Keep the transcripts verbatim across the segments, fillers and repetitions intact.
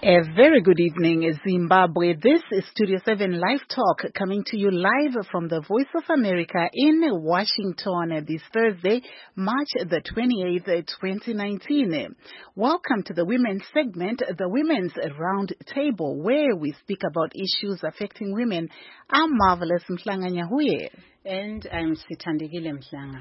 A very good evening, Zimbabwe. This is Studio seven Live Talk coming to you live from the Voice of America in Washington this Thursday, March the twenty-eighth, twenty nineteen. Welcome to the women's segment, the Women's Round Table, where we speak about issues affecting women. I'm Marvelous Mhlanga Nyahuye. And I'm Sithandekile Mhlanga.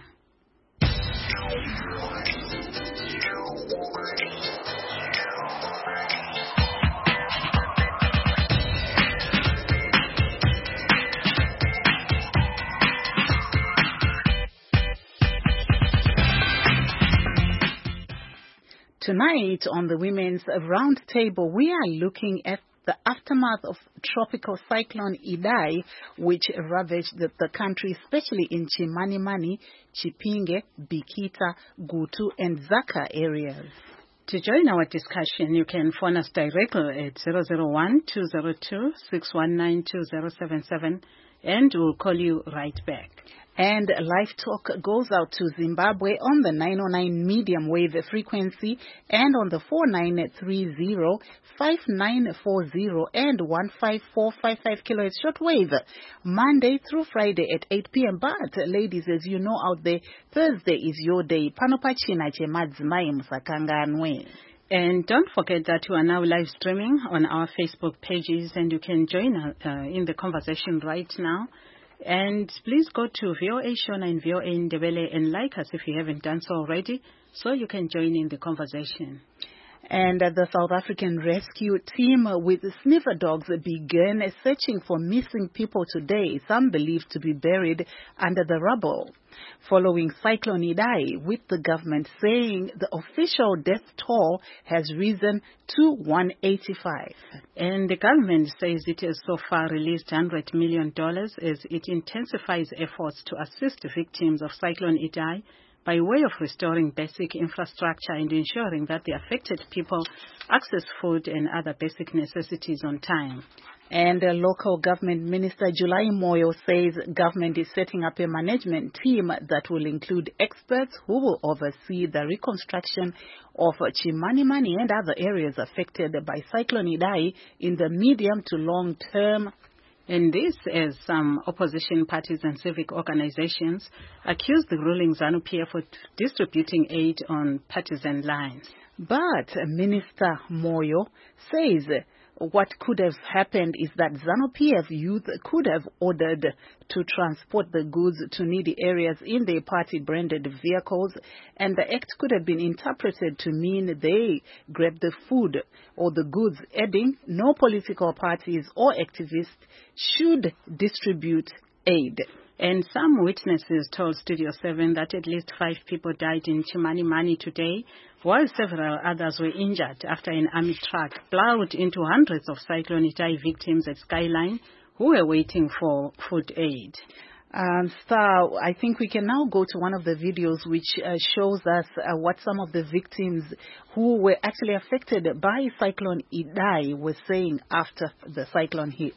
Tonight on the Women's Roundtable, we are looking at the aftermath of tropical cyclone Idai, which ravaged the, the country, especially in Chimanimani, Chipinge, Bikita, Gutu, and Zaka areas. To join our discussion, you can phone us directly at zero zero one, two zero two, six one nine, two zero seven seven, and we'll call you right back. And Live Talk goes out to Zimbabwe on the nine oh nine medium wave frequency and on the four nine three zero, five nine four zero and one five four five five kilohertz shortwave, Monday through Friday at eight p.m. But, ladies, as you know out there, Thursday is your day. Panopachina che madzimai musakanganwe. And don't forget that we are now live streaming on our Facebook pages, and you can join uh, in the conversation right now. And please go to V O A Shona and V O A Ndebele and like us if you haven't done so already, so you can join in the conversation. And uh, the South African rescue team with sniffer dogs began searching for missing people today, some believed to be buried under the rubble. Following Cyclone Idai, with the government saying the official death toll has risen to one hundred eighty-five. And the government says it has so far released one hundred million dollars as it intensifies efforts to assist victims of Cyclone Idai by way of restoring basic infrastructure and ensuring that the affected people access food and other basic necessities on time. And uh, local government minister July Moyo says government is setting up a management team that will include experts who will oversee the reconstruction of Chimanimani and other areas affected by Cyclone Idai in the medium to long term. And this as some opposition parties and civic organizations accuse the ruling ZANU-P F of distributing aid on partisan lines. But Minister Moyo says what could have happened is that ZANU-P F youth could have ordered to transport the goods to needy areas in their party-branded vehicles, and the act could have been interpreted to mean they grabbed the food or the goods, adding no political parties or activists should distribute aid. And some witnesses told Studio seven that at least five people died in Chimanimani today, while several others were injured after an army truck plowed into hundreds of Cyclone Idai victims at Skyline who were waiting for food aid. Um, Star, I think we can now go to one of the videos which uh, shows us uh, what some of the victims who were actually affected by Cyclone Idai were saying after the cyclone hit.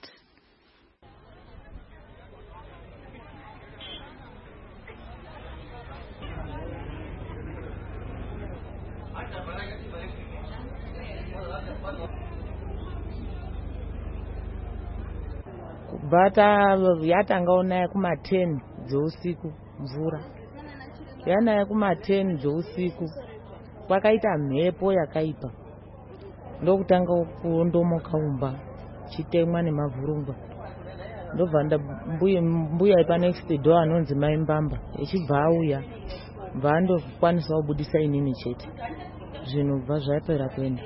Bata yatanga unaya kuma ten dzeusiku mvura. Yanaya kuma ten dzeusiku. Kwakaita mhepo yakaipa. Ndokutanga kuondomoka umba chitemwa nemavhurungwa. Ndobva mbuya mbuya ipa next door anonzi Mai Mbamba echibva auya bva ndokwanisa kubudisa inini chete. Zvinhu bva zvapera kuenda.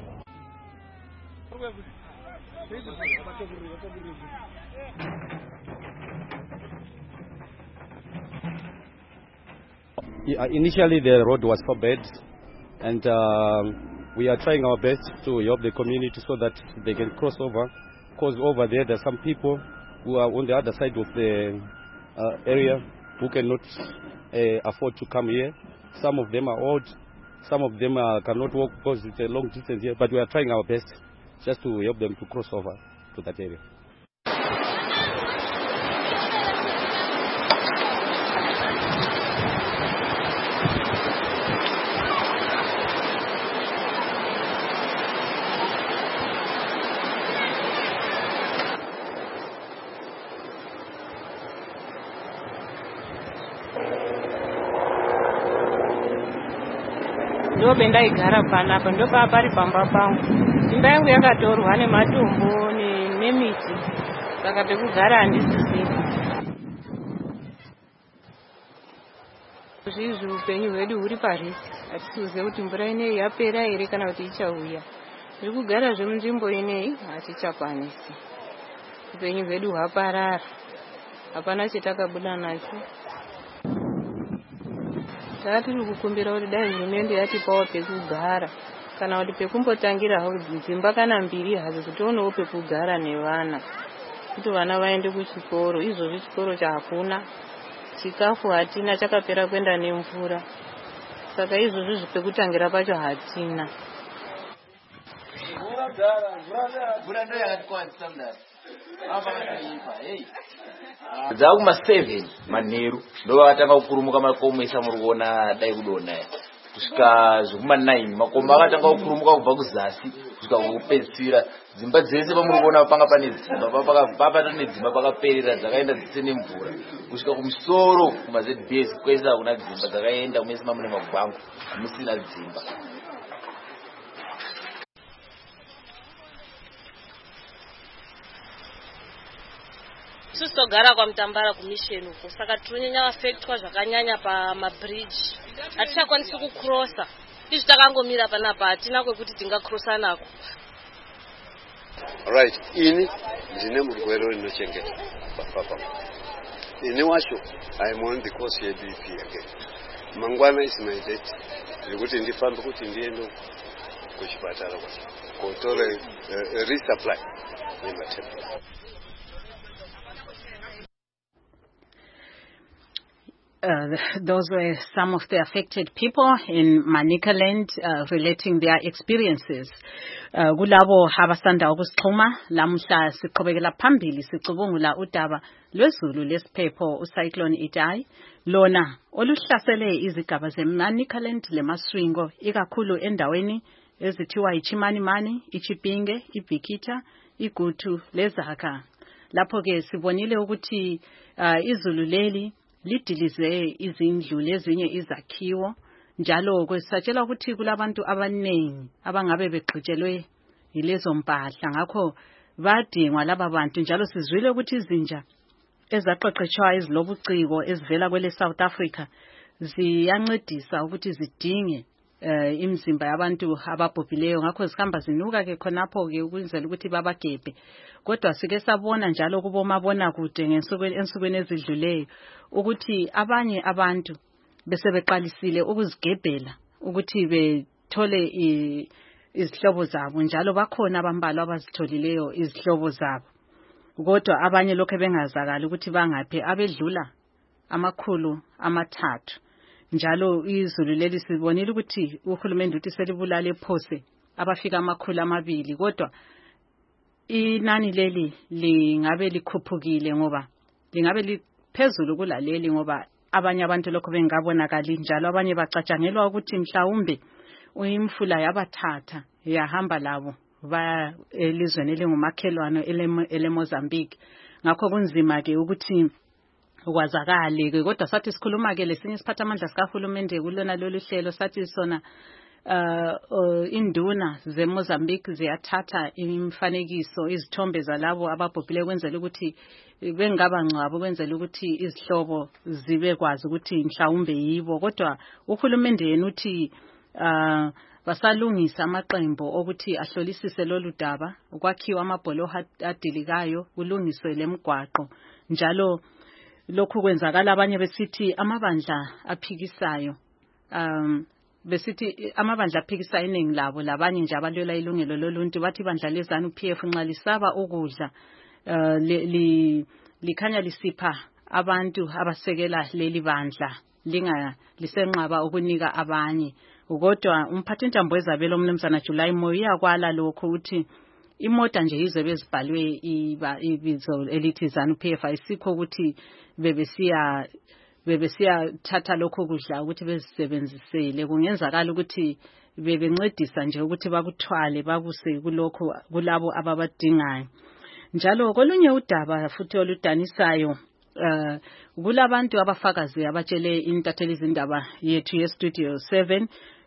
Yeah, initially the road was for bad, and uh, we are trying our best to help the community so that they can cross over, because over there there are some people who are on the other side of the uh, area who cannot uh, afford to come here. Some of them are old, some of them uh, cannot walk because it's a long distance here, but we are trying our best just to help them to cross over to that area. ndo bendaigara panapa ndo pari pamba pangu. Imba yangu yakatorwa nematombo nemiti saka pekugara handisisina. Zvizvi upenyu hwedu huri parisi, hatikuziva kuti mvura inei yapera here kana kuti ichauya. Tiri kugara zvemunzvimbo inei hatichakwanisi. Upenyu hwedu hwaparara, hapana chatakabuda nacho. Saka tiri kukumbira kuti dai hurumende yatipawo pekugara kana kuti pekumbotangira hawo dzimba kana mbiri hadzo kuti tionewo pekugara nevana, kuti vana vaende kuchikoro. Izvozvi chikoro chakuna, chikafu hatina, chakapera kuenda nemvura, saka izvozvi pekutangira pacho hatina. Dzakuma seven manheru ndo vakatanga kukurumuka makomo esa muri kuona dai kudona kusvika zvekuma nine makomo akatanga kukurumuka kubva kuzasi kusvika kupedzisira. Dzimba dzese pamuri kuona panga pane dzimba papata nedzimba pakaperera dzakaenda dzise nemvura kusvika kumusoro kuma Z B S kwese hakuna dzimba dzakaenda mese mamune magwangu musina dzimba. Tisogara kwa Mtambara kumisheni uko, saka tinonyanya affectwa zvakanyanya pa mabridge. Hatichakwanisi kucrossa. Izvi takangomira panapa hatina kwekuti tingacrossa nako. Right, ini ndine murwere rinochengeta papa. Ini wacho I am on the course here B P again. Mangwana is my date. Ndikuti ndifambe kuti ndiende kuchipatara kwacho. Kotore uh, resupply nematemba. Uh, those were some of the affected people in Manicaland uh, relating their experiences. Kulabo abasanda ukusixhuma lamuhla siqhubekela phambili sicubungula udaba lwezulu lesiphepho uCyclone Idai lona oluhlasele izigaba zeManicaland leMaswingo ikakhulu endaweni ezithiwa iChimanimani, iChipinge, iBhikitha, iGutu leZakha. Lapho ke sibonile ukuthi uh, izulu leli lidilize izindlu lezinye izakhiwo njalo kwesatshela ukuthi kulabantu abanengi abangabe begqitshelwe yilezo mpahla ngakho badingwa laba bantu njalo sizwile ukuthi izinja ezaqeqetshwa ezilobuciko ezivela kwele South Africa ziyancedisa ukuthi zidinge uh, imizimba yabantu ababhubhileyo ngakho zihamba zinuka ke khonapho ke ukwenzela ukuthi babagebhe. Kodwa sike sabona njalo kubomabona kude ngensukwini ezidluleyo ukuthi abanye abantu bese beqalisile ukuzigebhela ukuthi bethole izihlobo zabo njalo bakhona abambalwa abazitholileyo izihlobo zabo. Kodwa abanye lokho bengazakala ukuthi bangaphi abedlula amakhulu amathathu. Njalo izulu leli sibonile ukuthi uhulumende uthi selibulale phose abafika amakhulu amabili kodwa inani leli lingabe likhuphukile ngoba lingabe liphezulu kulaleli ngoba abanye abantu lokho bengabonakali njalo abanye bacatshangelwa ukuthi mhlawumbe uyimfula yabathatha yahamba labo ba elizweni elingumakhelwane ele Mozambique. Ngakho kunzima ke ukuthi ukwazakale ke kodwa sathi sikhuluma ke lesinye isiphathamandla sikahulumende kulona lolu hlelo sathi sona Uh, uh, induna zeMozambique ziyathatha imfanekiso izithombe zalabo ababhubhile kwenzela ukuthi bengaba ngcwabo kwenzela ukuthi izihlobo zibe kwazi ukuthi mhlawumbe yibo kodwa uhulumende yena uthi uh, basalungisa amaqembu ukuthi ahlolisise lolu daba ukwakhiwa amabholo adilikayo kulungiswe lemigwaqo njalo lokhu kwenzakala abanye besithi amabandla aphikisayo um besithi amabandla aphikisa iningi labo labanye nje abalwela ilungelo loluntu bathi bandla lezanu P F nxa lisaba ukudla uh, li likhanya lisipha abantu abasekela leli bandla linga lisenqaba ukunika abanye. Kodwa umphathi intambo ezabelo umnumzana July Moyo yakwala lokho uthi imota nje ize bezibhalwe ibizo elithi ZANU P F ayisikho ukuthi bebesiya bebesiya thatha lokho kudla ukuthi bezisebenzisele kungenzakala ukuthi bebencedisa nje ukuthi bakuthwale bakuse kulokho kulabo ababadingayo. Njalo kolunye udaba futhi oludanisayo uh, kulabantu abafakazi abatshele intatheli izindaba yethu ye Studio seven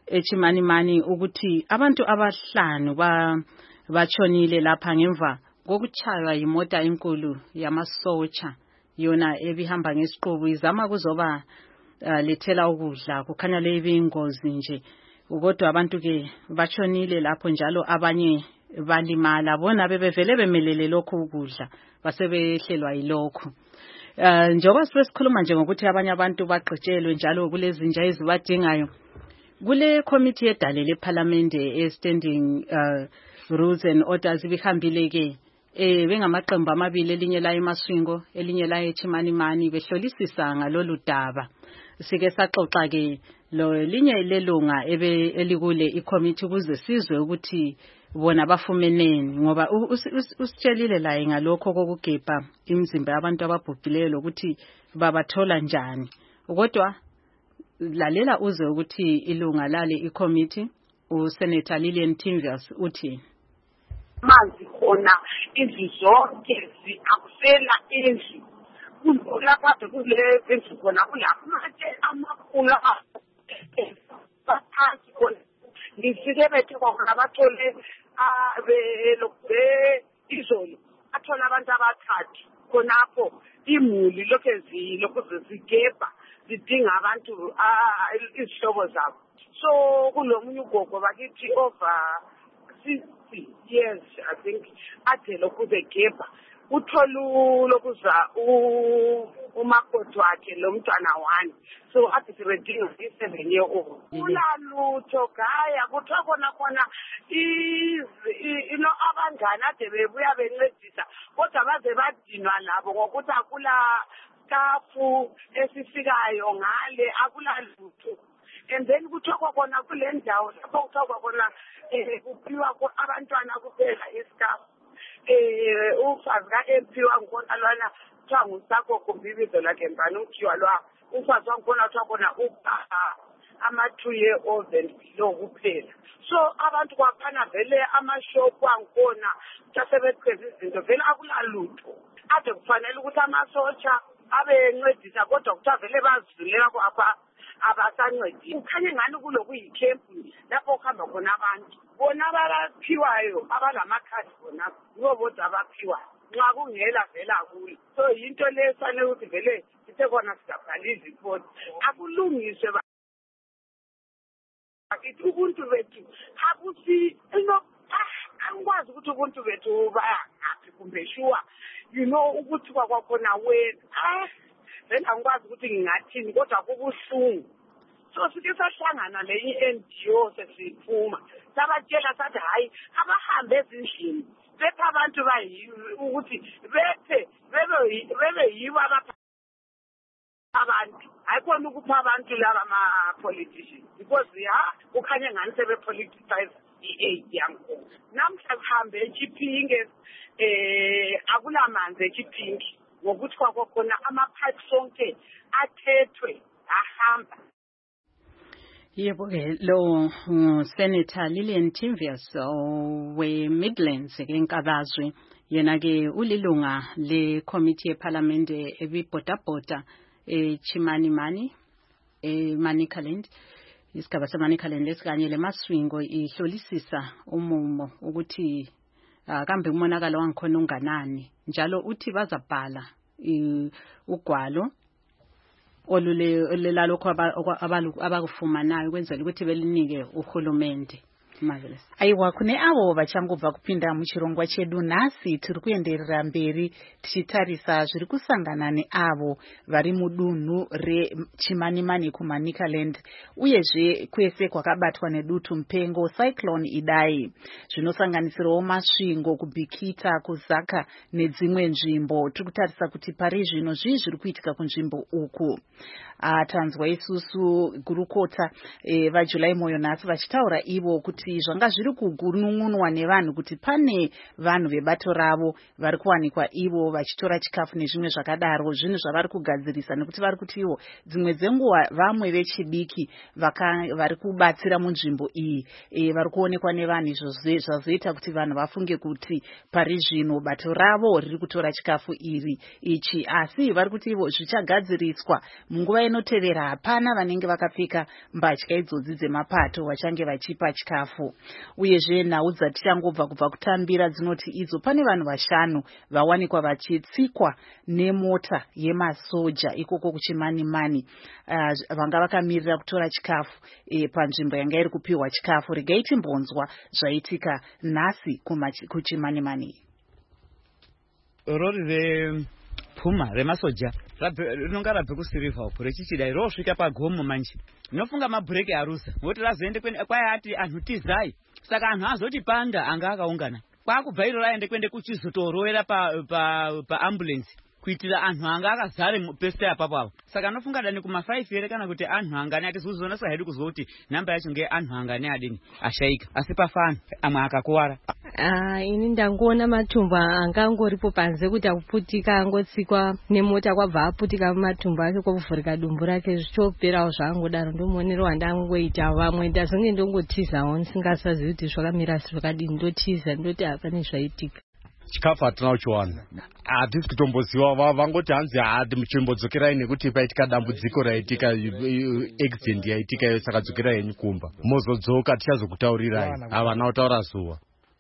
eChimanimani ukuthi abantu abahlanu ba bachonile lapha ngemva kokuchaywa imota enkulu yamasocha yona ebihamba ngesiqubu izama kuzoba uh, lethela ukudla kukhanya lebi ingozi nje kodwa abantu ke bachonile lapho njalo abanye balimala bona bebevele bemelele lokho ukudla basebehlelwa yilokho. Uh, njengoba sikhuluma nje ngokuthi abanye abantu baqhetshelwe njalo kulezi nja ezibadingayo kule committee edale leParliament e standing uh, rules and orders bihambile ke eh bengamaqembu amabili elinye la eMaswingo elinye la eChimanimani behlolisisa ngalolu daba. Sike saxoxa ke lo linye lelunga ebe elikule icommittee kuze sizwe ukuthi bona bafumeneni ngoba usitshelile la ngalokho kokugebha imizimba yabantu ababhubhileyo lokuthi babathola njani. Kodwa lalela uze ukuthi ilunga lale icommittee uSenator Lillian Timvius uthi manzi khona izizonke ziakusela endlu kulapha kule bese khona kulamatshe amakhulu baphansi khona ngisike bethe khona bathole abelokube izolo athola abantu abathathu khonapho imuli lokho zilokho zigebha zidinga abantu izihlobo zabo. So kulomunye ugogo bakithi over sixty years I think ade lokhu begebha utholu lokuza umakoti wakhe lo mntwana wani so ade sebedinga i-seven year old ulalutho gaya kuthiwa khona khona ino abangani ade bebuya bencedisa kodwa baze badinwa labo ngokuthi akula kafu esifikayo ngale akula lutho. And then kuthiwa khona kule ndawo lapho kuthiwa khona kuphiwa abantwana kuphela isikafu eh ufazi ka-M P wangikhona lwana kuthiwa ngusakho kumbibizo lakhe mbani ukuthiwa lwa ufazi wangikhona kuthiwa khona ama-two year old and below kuphela. So abantu kwaphana vele amashopu angikhona kusasebeqheza izinto vele akula lutho ade kufanele ukuthi amasotsha abe encedisa kodwa kuthiwa vele bazivulela kwapha abasancedisi. Kukhanya ngani kulokuyikhempu lapho kuhamba khona abantu bona abaphiwayo abalamakhadi bona yibo bodwa abaphiwayo nxa kungela vela kuyo. So yinto lefanele ukuthi vele sithe khona sigabhala izipoti akulungiswe bakithi ubuntu bethu akusi ino angikwazi ukuthi ubuntu bethu baya ngaphi kumbe shuwa you know ukuthi kwakhona wena ah then angikwazi ukuthi ngingathini kodwa kubuhlungu. So sike sahlangana lenye i-N G O sesiphuma sabatshela sathi hayi abahambe ezindlini bethe abantu bayiwe ukuthi bethe bebe yibo abantu hayikhona ukupha abantu laba ama-politicians because ya kukhanye ngani sebe-politicize i-aid yangikhona. Namhla kuhambe eChipinge eh akulamanzi eChipinge ngokuthi kwakhona ama-pipe sonke athethwe ahamba. Yebo ke lo Senator Lillian Timvius we Midlands ke eNkabazwe yena ke ulilunga le committee eParliament ebibhodabhoda eChimanimani eManicaland isigaba seManicaland lesikanye leMaswingo ihlolisisa umumo ukuthi kambe umonakalo wangikhona unganani njalo uthi bazabhala ugwalo olule lalokho abakufumanayo kwenzela ukuthi belinike uhulumende. Marvelous. Aiwa kune avo vachangobva kupinda muchirongwa chedu nhasi tiri kuenderera mberi tichitarisa zviri kusangana neavo vari mudunhu reChimanimani kuManicaland uyezve kwese kwakabatwa nedutu mupengo cyclone Idai zvinosanganisirawo Masvingo kuBikita kuZaka nedzimwe nzvimbo. Tiri kutarisa kuti pari zvino zvii zviri kuitika kunzvimbo uku. Tanzwa isusu gurukota e, vaJulai Moyo nhasi vachitaura ivo kuti kuti zvanga zviri kugunun'unwa nevanhu kuti pane vanhu vebato ravo vari kuwanikwa ivo vachitora chikafu nezvimwe zvakadaro, zvinhu zvavari kugadzirisa, nekuti vari kuti ivo dzimwe dzenguva vamwe vechidiki vari kubatsira munzvimbo iyi e, vari kuonekwa nevanhu, izvo zvazoita kuti vanhu vafunge kuti pari zvino bato ravo riri kutora chikafu iri ichi, asi vari kuti ivo zvichagadziriswa munguva inotevera. Hapana vanenge vakapfeka mbatya idzodzi dzemapato vachange vachipa chikafu. Uyezve nhau dzatichangobva kubva kutambira dzinoti idzo pane vanhu vashanu vawanikwa vachitsikwa nemota yemasoja ikoko kuchimanimani, uh, vanga vakamirira kutora chikafu e, panzvimbo yanga iri kupiwa chikafu. Regai timbonzwa zvaitika nhasi kuchimanimani. Rori repfuma remasoja rinonga rabve kuSilver upo rechichidai rosvika pagomo manje inofunga mabhureki arusa voti razoende kwai ati anhu tizai, saka anhu azoti panda anga akaungana kwakubva iro raende kwende kuchizotorowera pa, pa, pa ambulance kuitira anhu anga akazare pese apapo apo. Saka anofunga dani kuma five ere kana kuti anhu angane atizozona sahedu kuzwa kuti namba yacho nge anhu angane adini ashaika, asi pafana amwe akakuwara. Ah, ini ndangoona matumba anga angoripo panze kuti akuputika angotsikwa nemota kwabva aputika mumatumba ake kwakuvhurika dumbu rake zvichoperawo zvaangodaro. Ndomuonero wandangoita vamwe ndazonge ndongotizawo ndisingasazivi kuti zvakamira zvakadini, ndotiza ndoti hapane zvaitika. Chikafu hatina kuchiwana, hatisi kutomboziva. Vangoti hanzi hati muchimbodzokerai nekuti paitika dambudziko raitika, accident yaitika iyo, saka dzokerai henyu kumba mozodzoka tichazokutaurirai. Havana kutaura zuva.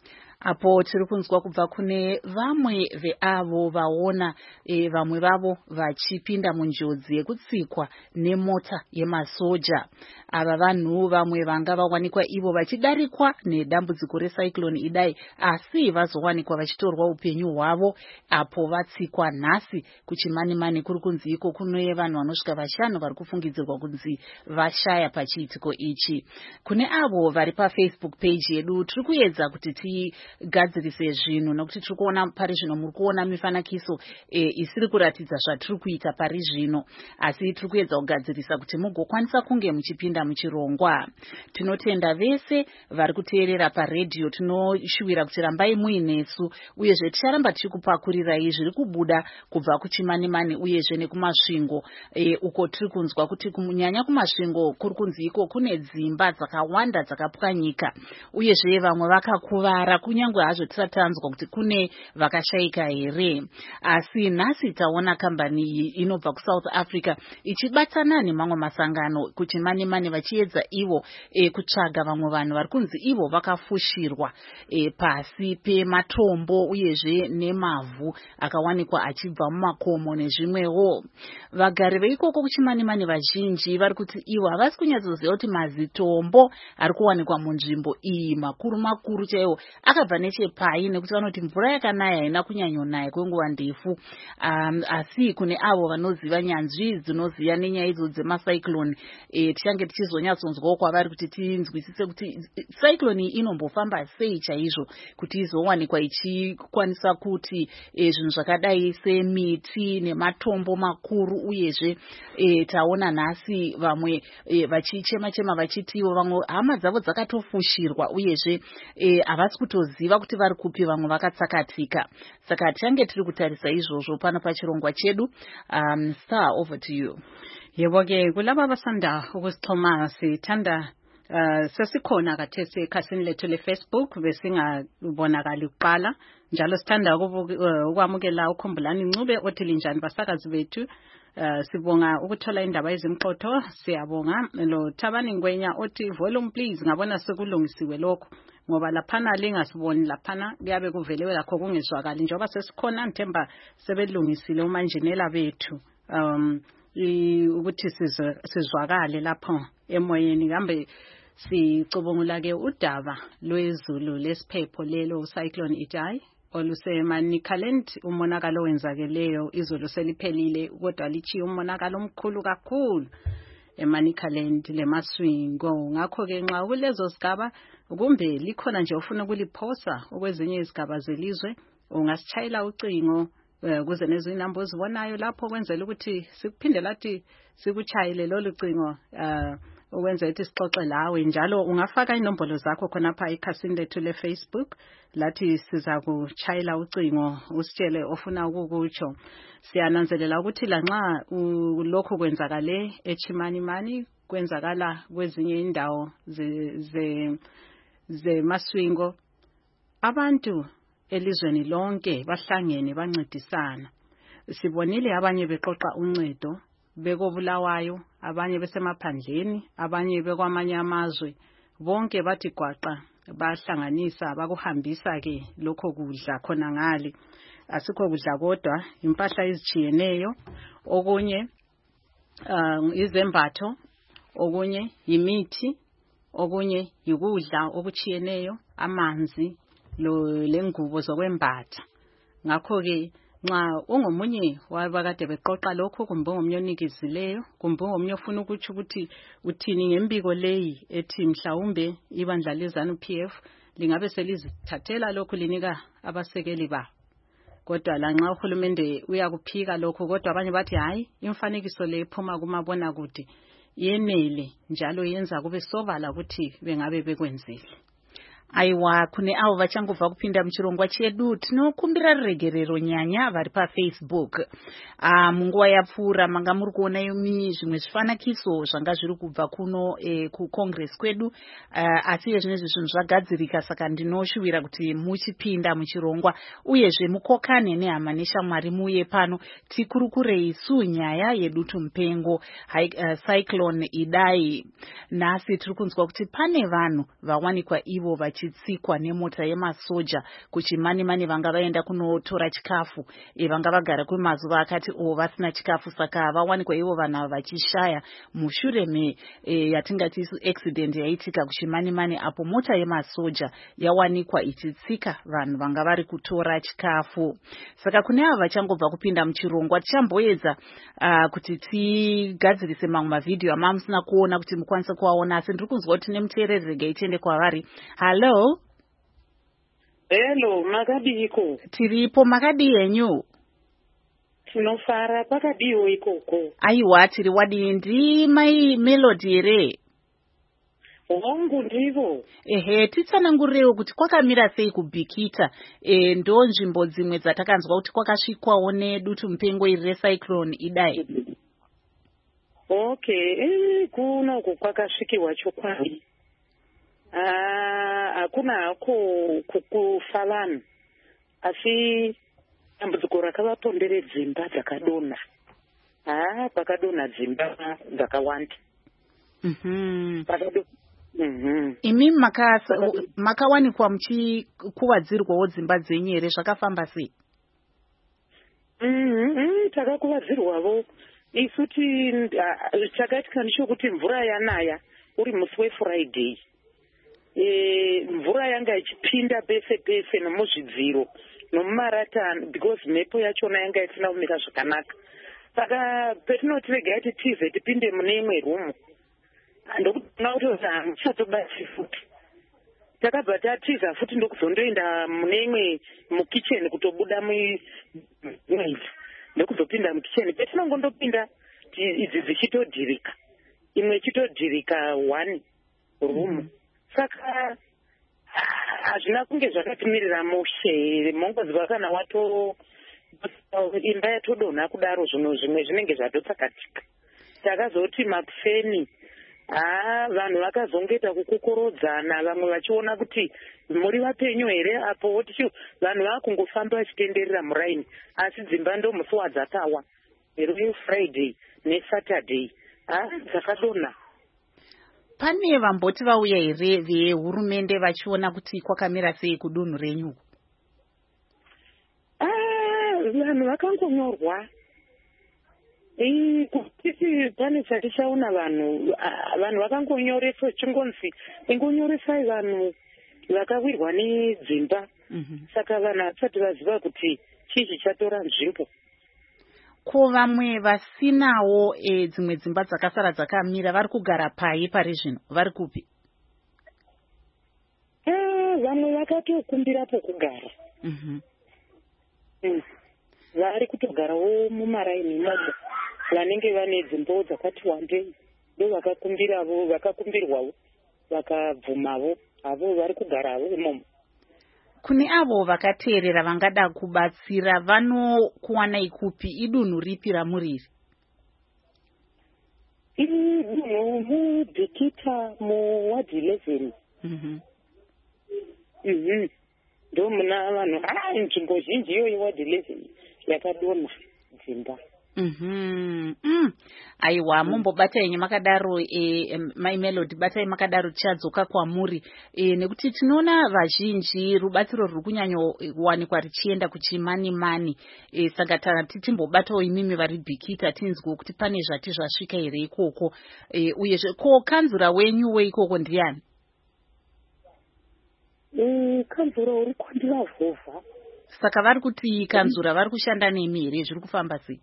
Apo tiri kunzwa kubva kune vamwe veavo vaona e, vamwe vavo vachipinda munjodzi yekutsikwa nemota yemasoja. Ava vanhu vamwe vanga vawanikwa ivo vachidarikwa nedambudziko recyclone Idai, asi vazowanikwa vachitorwa upenyu hwavo apo vatsikwa nhasi kuchimanimani. Kuri kunzi iko kune vanhu vanosvika vashanu vari kufungidzirwa kunzi vashaya pachiitiko ichi. Kune avo vari paFacebook page yedu tiri kuedza kuti ti gadzirise zvinhu, nokuti tiri kuona pari zvino muri kuona mifanakiso e, isiri kuratidza zvatiri kuita pari zvino, asi tiri kuedza kugadzirisa kuti mugokwanisa kunge muchipinda muchirongwa. Tinotenda vese vari kuteerera paredhiyo, tinoshuwira kuti rambai muinesu, uyezve ticharamba tichikupakurirai zviri kubuda kubva kuchimanimani uyezve nekumasvingo e, uko tiri kunzwa kuti kunyanya kumasvingo kuri kunzi iko kune dzimba dzakawanda dzakapwanyika, uyezve vamwe vakakuvara kunyange hazvo tisati tanzwa kuti kune vakashaika here. Asi nhasi taona kambani iyi inobva kuSouth Africa ichibatana nemamwe masangano kuchimanimani vachiedza ivo e, kutsvaga vamwe vanhu vari kunzi ivo vakafushirwa e, pasi pematombo uyezve nemavhu akawanikwa achibva mumakomo nezvimwewo. Vagari veikoko kuchimanimani vazhinji vari kuti ivo havasi kunyatsoziva kuti mazitombo ari kuwanikwa munzvimbo iyi makuru makuru chaiwo akabva nechepai, nekuti vanoti mvura yakanaya haina kunyanyonaya kwenguva ndefu. Um, asi kune avo vanoziva nyanzvi dzinoziva nenyaya idzo dzemacyclone e, tichange tichizonyatsonzwawo kwavari kuti tinzwisise kuti cyclone inombofamba sei chaizvo kuti izowanikwa ichikwanisa kuti e, zvinhu zvakadai semiti nematombo makuru. Uyezve e, taona nhasi vamwe e, vachichema chema vachitiwo vamwe hama dzavo dzakatofushirwa, uyezve e, havasi kutoziva kuti vari kupi, vamwe vakatsakatika. Saka tichange tiri kutarisa izvozvo pano pachirongwa chedu. um, Star, over to you. Yebo ke kulaba basanda ukusixhoma sithanda uh, sesikhona kathesi ekhasini lethu leFacebook besingabonakali kuqala, njalo sithanda ukwamukela uKhumbulani Ncube othi linjani basakazi bethu. Uh, sibonga ukuthola indaba ezimxotho, siyabonga. Lo Thabani Ngwenya othi volume please, ngabona sekulungisiwe lokho ngoba laphana lingasiboni laphana kuyabe kuvelewe lakho kungezwakali, njengoba sesikhona ngithemba sebelungisile umanjinela bethu um ukuthi sizwakale lapho emoyeni. Kambe sicubungula ke udaba lwezulu lesiphepho lelo ucyclone Idai oluseManicaland. Umonakalo wenzakeleyo izulu seliphelile, kodwa lichi umonakalo omkhulu kakhulu eManicaland lemaswingo. Ngakho ke nxa kulezo sigaba kumbe likhona nje ufuna ukuliphosa okwezinye izigaba zelizwe, ungasitshayela ucingo kuze nezo inamba ozibonayo lapho kwenzela ukuthi sikuphinde lathi sikuchayele lolu cingo uh, uwenze ukuthi sixoxe lawe njalo ungafaka inombolo zakho khonapha ekhasini lethu le-Facebook lathi siza kuchayela ucingo usitshele ofuna ukukutsho. Siyananzelela ukuthi lanxa lokho kwenzakale eChimanimani kwenzakala kwezinye indawo ze ze zeMaswingo, abantu elizweni lonke bahlangene bancedisana. Sibonile abanye beqoqa uncedo bekobulawayo, abanye besemaphandleni, abanye bekwamanye amazwe, bonke bathi gwaqa bahlanganisa bakuhambisa ke lokho kudla khona ngale. Asikho kudla kodwa impahla ezijiyeneyo, okunye uh, izembatho, okunye yimithi, okunye yikudla okuchiyeneyo, amanzi lo lengubo zokwembatha. Ngakho ke nxa ungomunye wabakade beqoqa lokho kumbe ungomnye onikizileyo kumbe ungomnye ofuna ukuthi ukuthi uthini ngembiko leyi ethi mhlawumbe ibandla leZANU P F lingabe selizithathela lokho linika abasekeli ba. Kodwa lanxa uhulumende uyakuphika lokho, kodwa abanye bathi hayi imfanekiso le iphuma kumabona kude yenele njalo yenza kube sobala ukuthi bengabe bekwenzile. Aiwa, kune avo vachangobva kupinda muchirongwa chedu tinokumbira regerero nyanya vari paFacebook. Ah, munguva yapfuura manga muri kuona zvimwe zvifanakiso zvanga zviri kubva kuno eh, kuCongress kwedu, uh, asi zvinezvi zvinhu zvagadzirika, saka ndinoshuvira kuti muchipinda muchirongwa uyezve mukokane nehama neshamwari muye pano tikurukurei isu nyaya yedutu mupengo uh, Cyclone Idai. Nhasi tiri kunzwa kuti pane vanhu vawanikwa ivo vachi chitsikwa nemota yemasoja kuChimanimani vanga vaenda kunotora chikafu, e vanga vagara kwemazuva akati o vasina chikafu, saka vawanikwa ivo vanhu vachishaya mushure me e, yatingati isu accident yaitika kuChimanimani apo mota yemasoja yawanikwa ichitsika vanhu vanga vari kutora chikafu. Saka kune ava vachangobva kupinda muchirongwa tichamboedza uh, kuti tigadzirise mamwe mavideo amamusina kuona kuti mukwanise kuaona, asi ndiri kunzwa kuti nemuteereri regai tiende kwavari. Hello. Hello, makadiko. Tiripo, makadi yenyu? Tinofara pakadiwo ikoko. Aiwa, tiri wadi ndi mai Melody ere. Wangu ndivo. Ehe, titsanangurewo kuti kwakamira sei kubhikita. E, ndo nzvimbo dzimwe dzatakanzwa kuti kwakasvikwawo nedutu mupengo iri reCyclone Idai. Okay, eh kuno kwakasvikiwa chokwadi. Ah, hakuna hako kukufa vanhu, asi dambudziko rakavapombere dzimba dzakadonha. Ah, pakadonha dzimba dzakawanda. Mhm. Pakadonha. Mhm. Imi makasa makawanikwa muchikuvadzirwawo dzimba dzenyu ere, zvakafamba sei? Mhm, takakuvadzirwawo. Isuti chakaitika ndechekuti mvura yanaya uri musi weFriday. E, mvura yanga ichipinda pese pese nomuzvidziro nomumaratani because mhepo yachona yanga isina kumira zvakanaka. Saka petinoti regai kuti tize tipinde mune imwe rumu, ndokuona kuti hamuchatobati futi. Takabva tatiza futi ndokuzondoenda mune imwe mukicheni kutobuda muimwe ndokuzopinda mukicheni. Petinongondopinda idzi dzichitodhirika, imwe ichitodhirika one rumu. Mm. Saka hazvina kunge zvakatimirira mushe, mongoziva kana wato imba yatodonha kudaro zvinhu zvimwe zvinenge zvatotsakatika. Takazoti mapfeni, ah, vanhu vakazongoita kukokorodzana, vamwe vachiona kuti muri vapenyu here apo, woti vanhu vakungofamba vachitenderera muraini, asi dzimba ndo musi wadzakawa Friday neSaturday. Ah, dzakadonha. Pane vamboti vauya here vehurumende vachiona kuti kwakamira sei kudunhu renyu? Ah, vanhu vakangonyorwa. Eh, kuti pane chatichaona vanhu, vanhu vakangonyoreswa chingonzi ingonyoresai vanhu vakawirwa nedzimba. Mm-hmm. Saka vanhu vasati vaziva kuti chii chichatora nzvimbo. Ko vamwe vasinawo e, dzimwe dzimba dzakasara dzakamira vari kugara pai pari zvino, vari kupi? Eh, vamwe vakatokumbira pokugara. Mhm. Mm. Vari kutogarawo mumaraini imomo, vanenge vane dzimba dzakati wandei. ndovakakumbiravo vakakumbirwawo vakabvumavo avo vari kugaravo imomo. Kune avo vakateerera vangada kubatsira vanokuwanai kupi? Idunhu ripi ramuriri? Idunhu muBhikita muwadi eleven. Mhm. Mhm. Ndo muna vanhu ah nzvimbo zhinji iyo iwadi eleven yakadonha dzimba. Mhm. Mm. Aiwa, mumbobata yenyu makadaro e, My Melody, batai makadaro tichadzoka kwamuri e, nekuti tinoona vazhinji rubatsiro ruri kunyanyowanikwa richienda kuchimani mani e, saka tati timbobatawo imimi vari Bhikita tinzwe kuti pane zvati zvasvika here ikoko e, uyezve ko kanzura wenyu weikoko ndiani? Mm, kanzura uri kwandiravhovha. Saka vari kuti kanzura vari kushanda nemi here, zviri kufamba sei?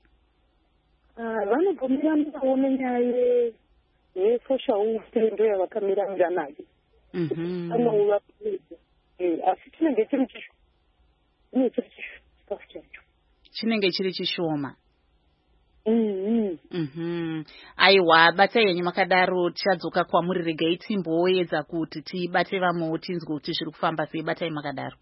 Vanobvumiranawo nenyaya yesocial ndo yavakamirana nayo. Anouva asi chinenge chiri chinenge chiri chishoma. Aiwa, batai yenyu makadaro tichadzoka kwamuri, regai timboedza kuti tibate vamwewo tinzwe kuti zviri kufamba sei. Batai makadaro.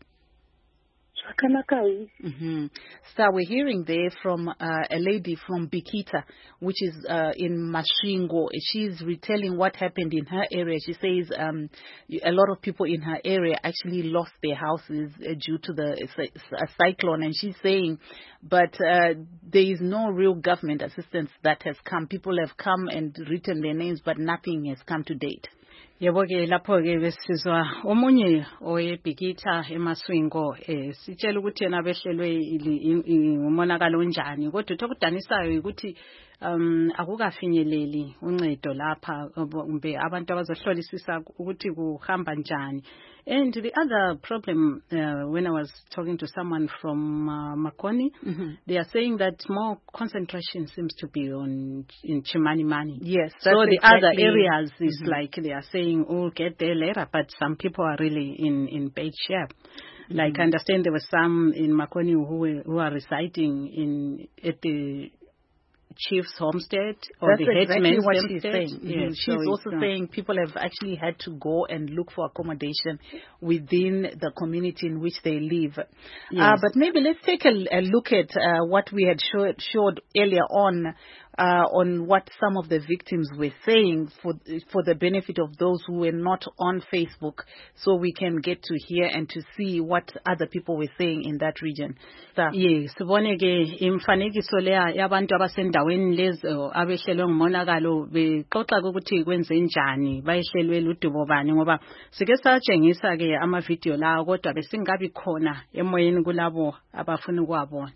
Mm-hmm. So we're hearing there from uh, a lady from Bhikita, which is uh, in Masvingo. She's retelling what happened in her area. She says um, a lot of people in her area actually lost their houses uh, due to the uh, cyclone. And she's saying, but uh, there is no real government assistance that has come. People have come and written their names, but nothing has come to date. Yebo ke lapho ke besizwa omunye oyeBhikita eMasvingo eh sitshela ukuthi yena behlelwe umonakalo onjani, kodwa okudanisayo ukuthi um akukafinyeleli uncedo lapha kumbe abantu abazohlolisisa ukuthi kuhamba njani. And the other problem, uh, when I was talking to someone from uh, Makoni, mm-hmm. they are saying that more concentration seems to be on in Chimanimani. Yes. So the exactly. other areas is mm-hmm. like they are saying, oh, get there later, but some people are really in, in bad shape. Mm-hmm. Like I understand there were some in Makoni who were, who are residing in at the chief's homestead or That's the exactly headman's what homestead. she's saying. Yes, mm-hmm. She's so also uh, saying people have actually had to go and look for accommodation within the community in which they live. Yes. Uh, but maybe let's take a, a look at uh, what we had showed, showed earlier on uh, on what some of the victims were saying for for the benefit of those who were not on Facebook, so we can get to hear and to see what other people were saying in that region. So, yes, sibone ke imfanekiso leya yabantu abasendaweni lezo abehlelwe ngumonakalo bexoxa ukuthi kwenze njani, bayehlelwe ludubo bani, ngoba sike satshengisa ke ama video lawo kodwa besingabi khona emoyeni kulabo abafuna ukwabona.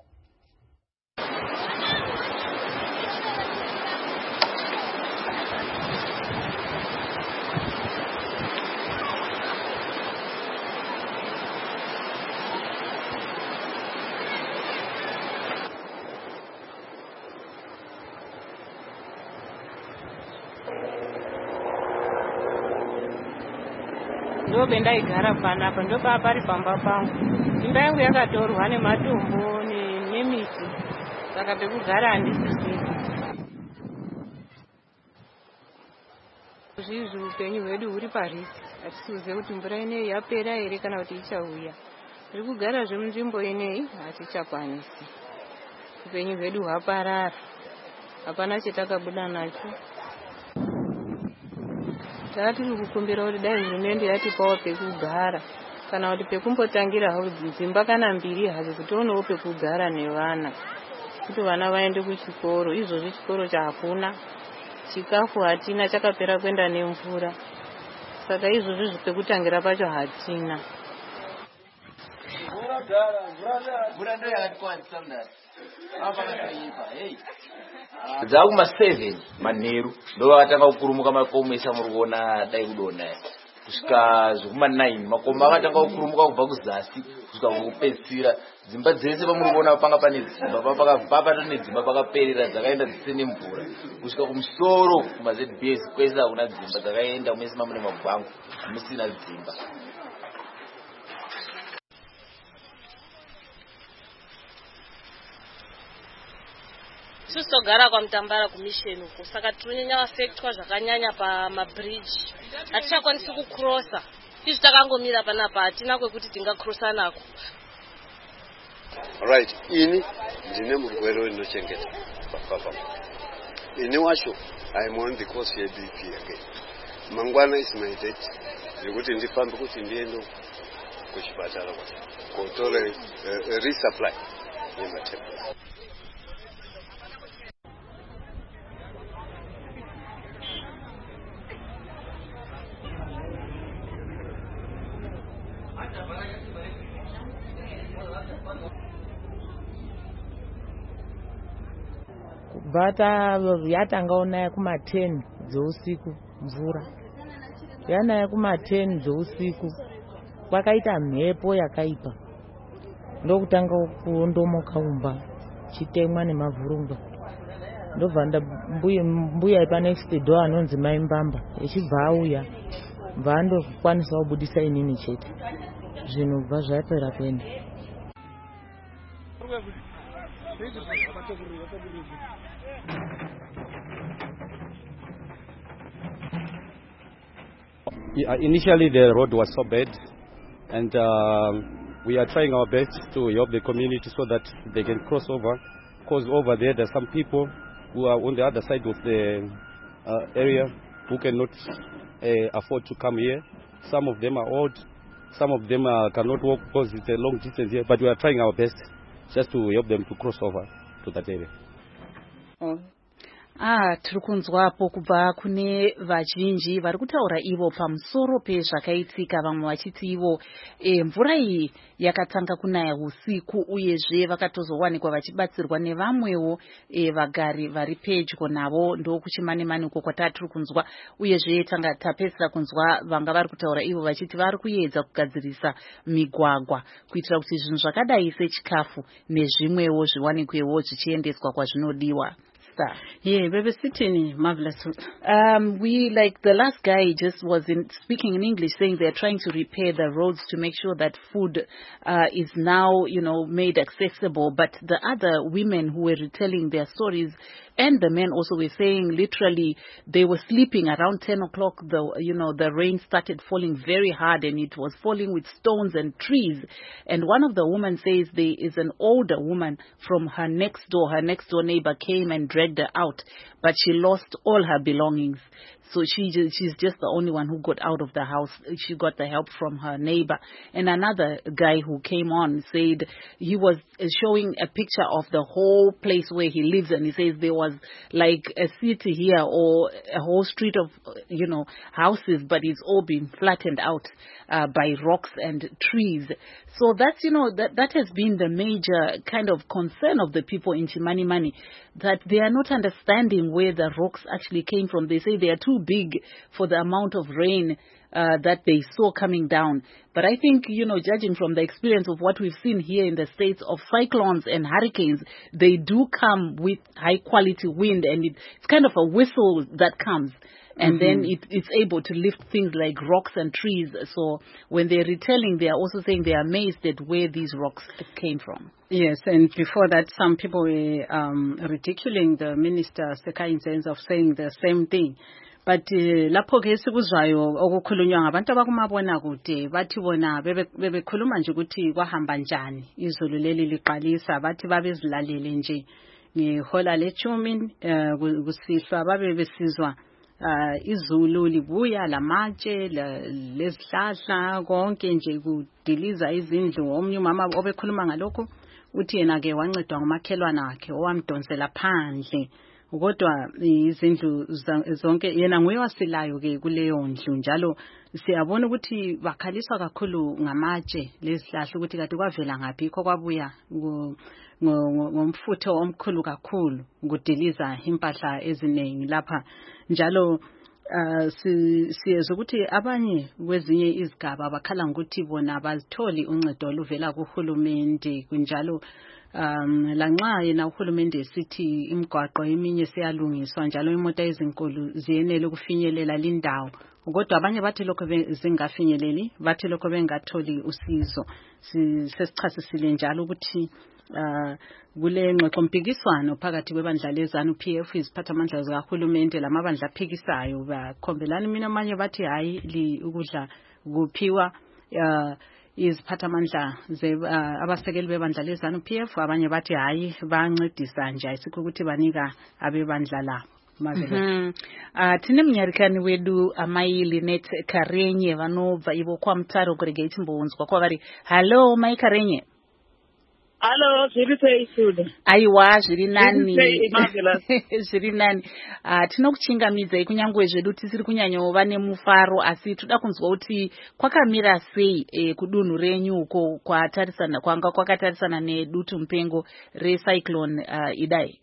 Ndo bendaigara panapa ndo pari pamba pangu. Imba yangu yakatorwa nematombo nemiti. Saka pekugara handisisi. Zvizvi upenyu hwedu huri parisi. Hatisiuze kuti mvura ineyi yapera here kana kuti ichauya. Tiri kugara zvemunzvimbo ineyi hatichakwanisi. Upenyu hwedu hwaparara. Hapana chetakabuda nacho. Tiri kukumbira kuti dai hurumende yatipawo pekugara kana kuti pekumbotangira hawo dzimba kana mbiri hadzo kuti tionewo pekugara nevana, kuti vana vaende kuchikoro. Izvozvi chikoro chakuna, chikafu hatina, chakapera kuenda nemvura, saka izvozvi pekutangira pacho hatina. Dzakuma seven manheru ndo vakatanga kukurumuka makomo esa muri kuona dai kudona kusvika zvekuma nine makomo akatanga kukurumuka kubva kuzasi kusvika kupedzisira. Dzimba dzese pamuri kuona panga pane dzimba papato nedzimba pakaperera dzakaenda dzisine mvura kusvika kumusoro kuma Z B S kwese hakuna dzimba dzakaenda mese mamune magwangu musina dzimba. Susogara kwa Mtambara kummission uko. Saka tunenya affectwa zvakanyanya pa mabridge. Hatichakwanisi kucrossa. Izvi takangomira panapa hatina kwekuti tingacrossa nako. Right, ini ndine murwere inochengeta papa. Ini wacho I'm on the course ya B P again. Mangwana is my date. Ndikuti ndifambe kuti ndiendo kuchipatara kwa kotore uh, resupply yematemba. Bata yatangaona kuma ten dzeusiku mvura. Yana kuma ten dzeusiku kwakaita mhepo yakaipa. Ndokutanga kuondomoka umba chitemwa nemavhurunga. Ndobva mbuya mbuya ipa next door anonzi Mai Mbamba echibva auya mbando kwanisa kubudisa inini chete. Zvinhu bva zvapera kuenda. Yeah, initially the road was so bad, and uh, we are trying our best to help the community so that they can cross over, because over there there's some people who are on the other side of the uh, area who cannot uh, afford to come here. Some of them are old, some of them uh, cannot walk because it's a long distance here, but we are trying our best just to help them to cross over to that area. Oh. Ah, tiri kunzwapo kubva kune vazhinji vari kutaura ivo pamusoro pezvakaitika, vamwe vachiti ivo e, mvura iyi yakatanga kunaya usiku uyezve vakatozowanikwa vachibatsirwa nevamwewo e, vagari vari pedyo navo. Ndo kuchimane-mane uko kwatiri kunzwa, uyezve tanga tapedzisa kunzwa vanga vari kutaura ivo vachiti vari kuedza kugadzirisa migwagwa kuitira kuti zvinhu zvakadai sechikafu nezvimwewo zviwanikwewo zvichiendeswa kwazvinodiwa. Yeah, baby sitting marvelous. Um, we like the last guy just was in, speaking in English, saying they're trying to repair the roads to make sure that food uh, is now, you know, made accessible. But the other women who were retelling their stories, and the men also were saying literally they were sleeping around ten o'clock. The you know the rain started falling very hard, and it was falling with stones and trees. And one of the women says there is an older woman from her next door. Her next door neighbor came and dragged her out, but she lost all her belongings. So she just, she's just the only one who got out of the house. She got the help from her neighbor. And another guy who came on said he was showing a picture of the whole place where he lives, and he says there was like a city here or a whole street of, you know, houses, but it's all been flattened out uh, by rocks and trees. So that's, you know, that, that has been the major kind of concern of the people in Chimanimani, that they are not understanding where the rocks actually came from. They say they are too big for the amount of rain uh, that they saw coming down. But I think, you know, judging from the experience of what we've seen here in the States of cyclones and hurricanes, they do come with high quality wind, and it, it's kind of a whistle that comes. And mm-hmm. then it, it's able to lift things like rocks and trees. So when they're retelling, they are also saying they are amazed at where these rocks came from. Yes, and before that, some people were um, ridiculing the minister, Sekai, in sense of saying the same thing. But lapho ke sikuzwayo okukhulunywa ngabantu abakumabona kude bathi bona bebekhuluma nje ukuthi kwahamba njani izulu leli liqalisa, bathi babezilalele nje ngehola lechumi kusihlwa babe besizwa uh, izulu libuya lamatshe lezihlahla konke nje kudiliza izindlu. Omnye umama obekhuluma ngalokho uthi yena ke wancedwa ngumakhelwana wakhe owamdonsela phandle, kodwa izindlu zonke yena nguye wasilayo ke kuleyo ndlu. Njalo siyabona ukuthi bakhaliswa kakhulu ngamatshe lezihlahla ukuthi kade kwavela ngaphi kho kwabuya ngomfutho omkhulu kakhulu kudiliza impahla eziningi lapha. Njalo Uh, siyeza ukuthi abanye kwezinye izigaba bakhala ngokuthi bona bazitholi uncedo oluvela kuhulumende. Kunjalo um lanxa yena uhulumende esithi imigwaqo eminye seyalungiswa njalo imota ezinkulu ziyenele ukufinyelela lindawo, kodwa abanye bathi lokho zingafinyeleli, bathi lokho bengatholi usizo. Sesichasisile njalo ukuthi uh kule ngxoxo mpikiswano phakathi kwebandla leZANU-P F iziphathamandla zikahulumende lamabandla aphikisayo bakhombelana. Mina manje bathi hayi li ukudla kuphiwa uh iziphathamandla ze uh, abasekeli bebandla leZANU-P F, abanye bathi hayi bancedisa nje ayisikho ukuthi banika abebandla labo. Mm-hmm. Uh, tine mnyarikani wedu amai Lynette Karenye vanobva ivo kwa Mutare kurege chimbonzwa kwavari. Hello mai Karenye. Hello, zviri sei Suda? Aiwa, zviri nani. Zviri nani. Uh, tinokuchingamidzai kunyangwe zvedu tisiri kunyanyova nemufaro, asi toda kunzwa kuti kwakamira sei eh, kudunhu renyu uko kwatarisana kwanga kwakatarisana nedutu mupengo recyclone uh, Idai.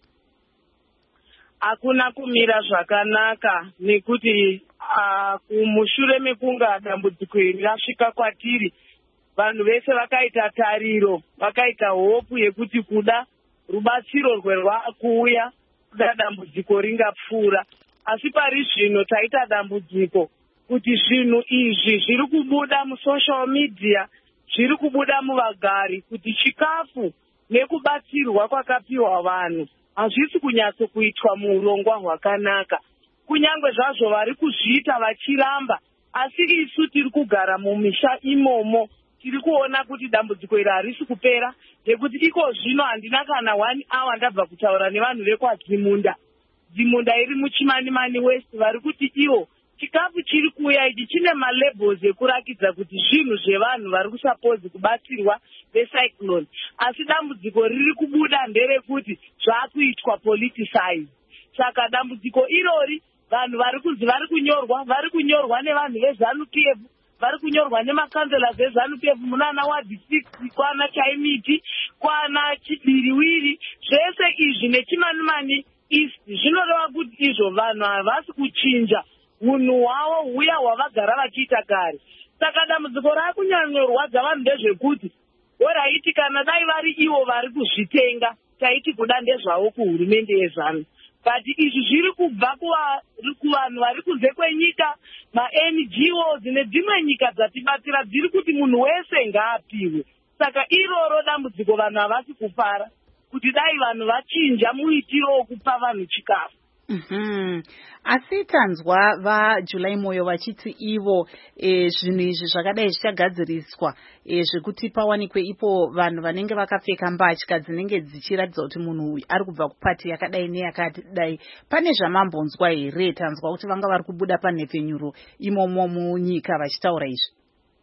Hakuna kumira zvakanaka nekuti uh, kumushure mekunga dambudziko iri rasvika kwatiri, vanhu vese vakaita tariro, vakaita hopu yekuti kuda rubatsiro rwakuuya kuda dambudziko ringapfuura. Asi pari zvino taita dambudziko kuti zvinhu izvi zviri kubuda musocial media, zviri kubuda muvagari, kuti chikafu nekubatsirwa kwakapiwa vanhu hazvisi kunyatso kuitwa muurongwa hwakanaka. Kunyangwe zvazvo vari kuzviita vachiramba, asi isu tiri kugara mumisha imomo tiri kuona kuti dambudziko iri harisi kupera, nekuti iko zvino handina kana one hour ndabva kutaura nevanhu vekwadzimunda. Dzimunda iri muChimanimani West vari kuti iwo chikafu chiri kuuya ichi chine malabels ekurakidza kuti zvinhu zvevanhu vari kusapozi kubatsirwa vecyclone, asi dambudziko riri kubuda nderekuti zvakuitwa politicize. Saka dambudziko irori vanhu vari kunzi vari kunyorwa, vari kunyorwa nevanhu veZANU-P F, vari kunyorwa nemakanzela veZANU-P F munana wadi six, kwana Chaimiti, kwana Chibiriwiri, zvese izvi neChimanimani East. Zvinoreva kuti izvo vanhu havasi kuchinja unhu hwavo huya hwavagara vachiita kare. Saka dambudziko rakunyanyorwadza vanhu ndezvekuti oraiti kana dai vari ivo vari kuzvitenga taiti kuda ndezvavo kuhurumende yeZANU, but izvi zviri kubva kuvanhu vari kunze kwenyika, ma-N G Os nedzimwe nyika dzatibatsira dziri kuti munhu wese ngaapiwe. Saka iroro dambudziko vanhu havasi kufara kuti dai vanhu vachinja muitiro wokupa vanhu chikafu. Mm-hmm. Asi tanzwa vaJuly Moyo vachiti ivo e, zvinhu izvi zvakadai zvichagadziriswa e, zvekuti pawanikwe ipo vanhu vanenge vakapfeka mbatya dzinenge dzichiratidza kuti munhu uyu ari kubva kupati yakadai neyakadai. Pane zvamambonzwa here? Tanzwa kuti vanga vari kubuda panhepfenyuro imomo munyika vachitaura izvi.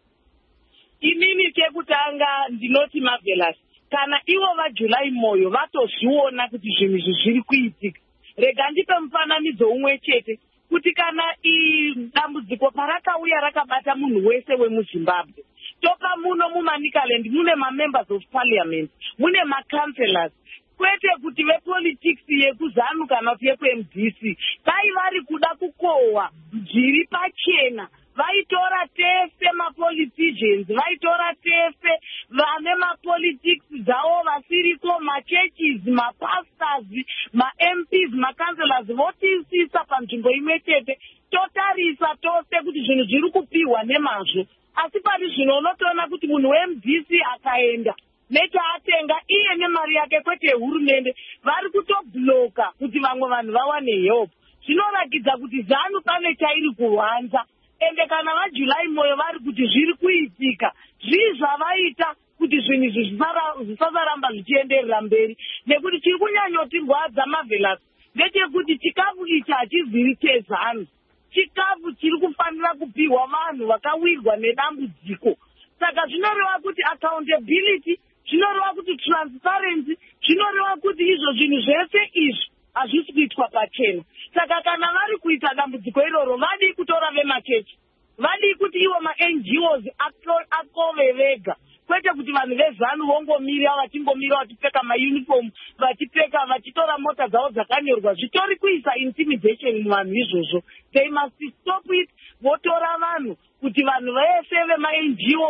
Inini chekutanga ndinoti Marvelous, kana ivo vaJuly Moyo vatozviona kuti zvinhu izvi zviri kuitika, rega ndipe mufananidzo umwe chete kuti kana dambudziko parakauya rakabata munhu wese wemuZimbabwe, toka muno muManicaland mune mamembers of parliament, mune macancelors, kwete kuti vepolitics yekuZANU kana kuti yekuM D C dai vari kuda kukohwa zviri pachena, vaitora tese mapoliticians, vaitora tese vane mapolitics dzavo vasiriko, machurches, mapastors, ma-M Ps, macancelors, votisisa panzvimbo imwe chete, totarisa tose kuti zvinhu zviri kupiwa nemazvo. Asi pari zvino unotoona kuti munhu weM D C akaenda nechaatenga iye nemari yake kwete hurumende, vari kutobloka kuti vamwe vanhu vawane help. Zvinorakidza kuti ZANU pane chairi kuhwanza. Ende kana vaJuly Moyo vari kuti zviri kuitika, zvii zvavaita kuti zvinhu izvi zvisasaramba zvichienderera mberi, nekuti chiri kunyanyotirwadza Marvelous ndechekuti chikafu ichi hachiziri cheZANU, chikafu chiri kufanira kupiwa vanhu vakawirwa nedambudziko. Saka zvinoreva kuti accountability, zvinoreva kuti transparency, zvinoreva kuti izvo zvinhu zvese izvi hazvisi kuitwa pachena. Saka kana vari kuita dambudziko iroro, vadi kutora vemachechi, vadi kuti ivo ma-N G Os akove vega, kwete kuti vanhu veZANU vongomira vachingomira vachipfeka mauniform, vachipfeka vachitora mota dzavo dzakanyorwa. Zvitori kuisa intimidation muvanhu izvozvo. They must stop it. Votora vanhu kuti vanhu vese vema-N G Os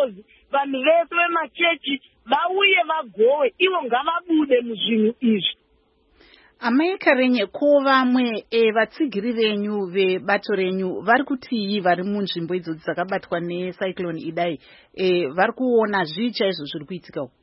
vanhu vese vemachechi vauye vagowe ivo ngavabude muzvinhu izvi. Amai Karenye, ko vamwe e, vatsigiri venyu vebato renyu vari kutii vari munzvimbo idzodzi dzakabatwa necyclone Idai e, vari kuona zvii chaizvo zviri kuitika uku?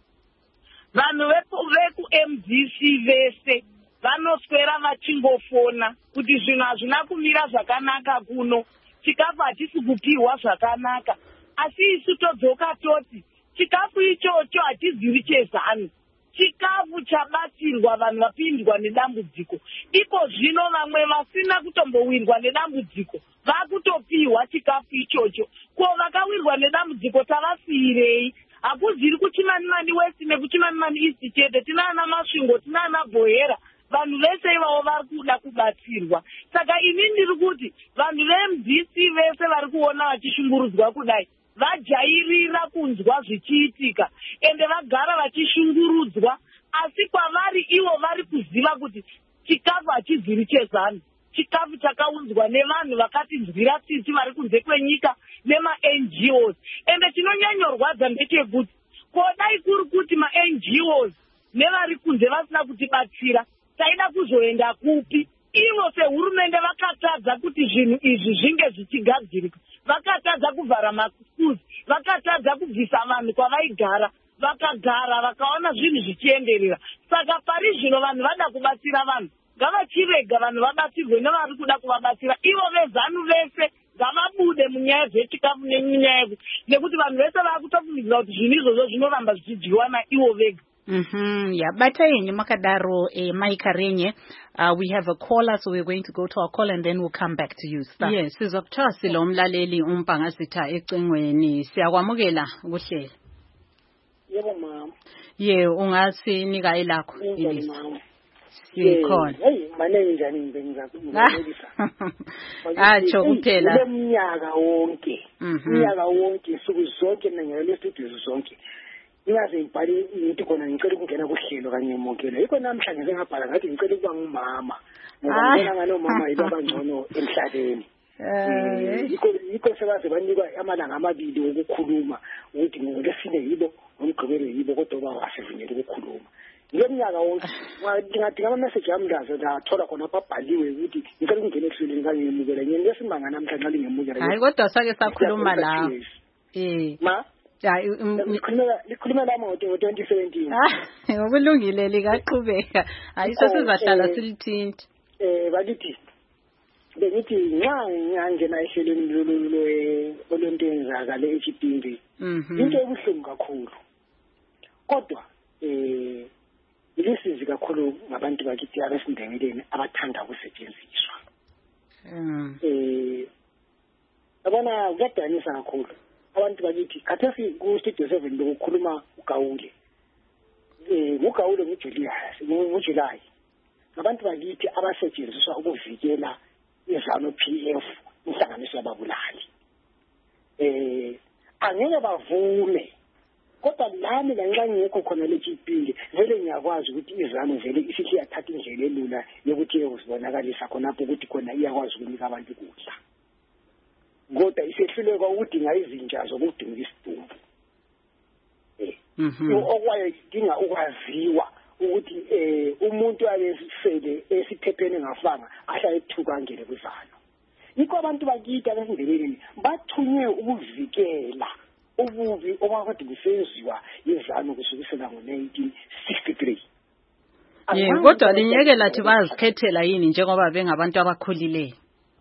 Vanhu veku-M D C vese vanoswera vachingofona kuti zvinhu hazvina kumira zvakanaka kuno, chikafu hatisi kupiwa zvakanaka, asi isu todzoka toti chikafu ichocho hachiziri chezano, chikafu chabatsirwa vanhu vapindwa nedambudziko. Iko zvino vamwe vasina kutombowirwa nedambudziko vakutopiwa chikafu ichocho. Ko vakawirwa nedambudziko tavasiyirei? Hakuziri kuChimanimani West nekuChimanimani East chete, tinana Masvingo, tinana Bhohera, vanhu vese ivavo vari kuda kubatsirwa. Saka ini ndiri kuti vanhu ve-M D C vese vari kuona vachishungurudzwa kudai vajairira kunzwa zvichiitika ende vagara vachishungurudzwa, asi kwavari ivo vari kuziva kuti chikafu hachiziri chezano, chikafu chakaunzwa nevanhu vakatinzwira tsitsi vari kunze kwenyika nema-N G Os. Ende chinonyanyorwadza ndechekuti kodai kuri kuti ma-N G Os nevari kunze vasina kutibatsira, taida kuzoenda kupi? Ivo sehurumende vakatadza kuti zvinhu izvi zvinge zvichigadzirika, vakatadza kuvhara makuzi, vakatadza kubvisa vanhu kwavaigara, vakagara vakaona zvinhu zvichienderera. Saka pari zvino vanhu vada kubatsira vanhu, ngavachirega vanhu vabatsirwe nevari kuda kuvabatsira. Ivo vezanu vese ngavabude munyaya dzechikafu nemunyaya nekuti vanhu vese vakutofungidzira kuti zvinhu izvozvo zvinoramba zvichidyiwa naivo vega. Mm-hmm. Yeah, bata yenyu makadaro eh, Mai Karenye. Uh, we have a caller, so we're going to go to our call and then we'll come back to you. Start. Yes, sizokuthiwa silo umlaleli uMpangasitha ecingweni. Siyakwamukela kuhlelo. Yebo mama. Ye, ungasinika elakho ilist. Yikhona. Hey, manje njani ngibenza kumelisa. Acho kuphela. Leminyaka wonke. Minyaka wonke insuku zonke nangelo studio zonke. Ingaze ngibhale into khona ngicela ukungena kuhlelo kanye nemokelo. Yikho namhlanje ngingabhala ngathi ngicela ukuba ngumama. Ngoba ngibona ngalo mama yilo abangcono emhlabeni. Eh, yikho yikho sebaze banikwa amalanga amabili ukukhuluma ukuthi ngolesine yibo, ngomgqibelo yibo kodwa bawasivunyela ukukhuluma. Ngeminyaka wonke ngingadinga ama message ami lazo ndathola khona babhaliwe ukuthi ngicela ukungena ehlelweni kanye nemukela. Ngene lesimanga namhlanje ngemukela. Hayi kodwa sake sakhuluma la. Eh. Ma hayi likhuluma likhuluma la ngo twenty seventeen. Ah, ngokulungile likaqhubeka. Hayi sesizahlala silithinta. Eh bakithi bengithi nxa ngiyangena ehlelweni lolu olontenza le H P V. Into ebuhlungu kakhulu. Kodwa eh ilisizi kakhulu ngabantu bakithi abesindemeleni abathanda ukusetshenziswa. Mm. Eh abana kuyadanisa kakhulu. Abantu bakithi khathesi ku studio seven lokukhuluma uGawule. Eh uGawule nguJulius, nguJuly. Abantu bakithi abasetshenziswa ukuvikela izano P F inhlanganiso yababulali. Eh angeke bavume. Kodwa lami lanxa ngekho khona leChipinge vele ngiyakwazi ukuthi izano vele isihle yathatha indlela elula yokuthi uzibonakalisa khonapho ukuthi khona iyakwazi ukunika abantu ukudla. Kodwa isehluleka ukudinga izinja zokudinga isidumbu. Eh okwaye dinga ukwaziwa ukuthi eh umuntu ayesifele esiphepheni ngafanga ahlala ethuka ngene kwizalo. Yikho abantu bakithi abesindebeleni bathunywe ukuvikela ububi obakade busenziwa yizano kusukisela ngo nineteen sixty-three. Yeah, kodwa linyeke lathi bazikhethela yini njengoba bengabantu abakhulileyo?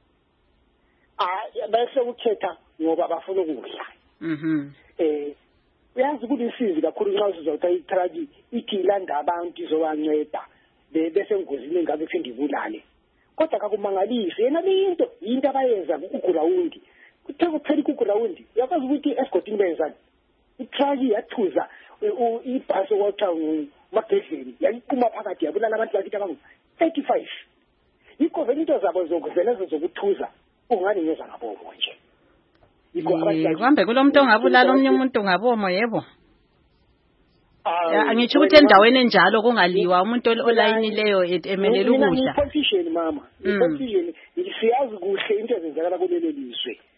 Ah, bese ukhetha ngoba bafuna ukudla. Mhm. Eh uyazi ukuthi isizi kakhulu nxa sizotha itraki ithi ilanda abantu izobanceda bese ngozini ngabe kuphinde ibulale. Kodwa kakumangalisi yena into into abayenza kuGrawundi. Kuthe kuphela kuGrawundi yakwazi ukuthi escorting benzani. Itraki yathuza ibhasi wathi magedleni yayiqhuma phakathi yabulala abantu bakithi abangu thirty-five. Yikho vele into zabo zokuvelezo zokuthuza ungani ngeza ngabomo nje. Kambe kulomuntu ongabulala omnye umuntu ngabomo yebo. Ah, ngitsho ukuthi endaweni enjalo kungaliwa umuntu olayinileyo emelela ukudla. Confusion mama. Confusion siyazi kuhle into ezenzakala kulelo lizwe.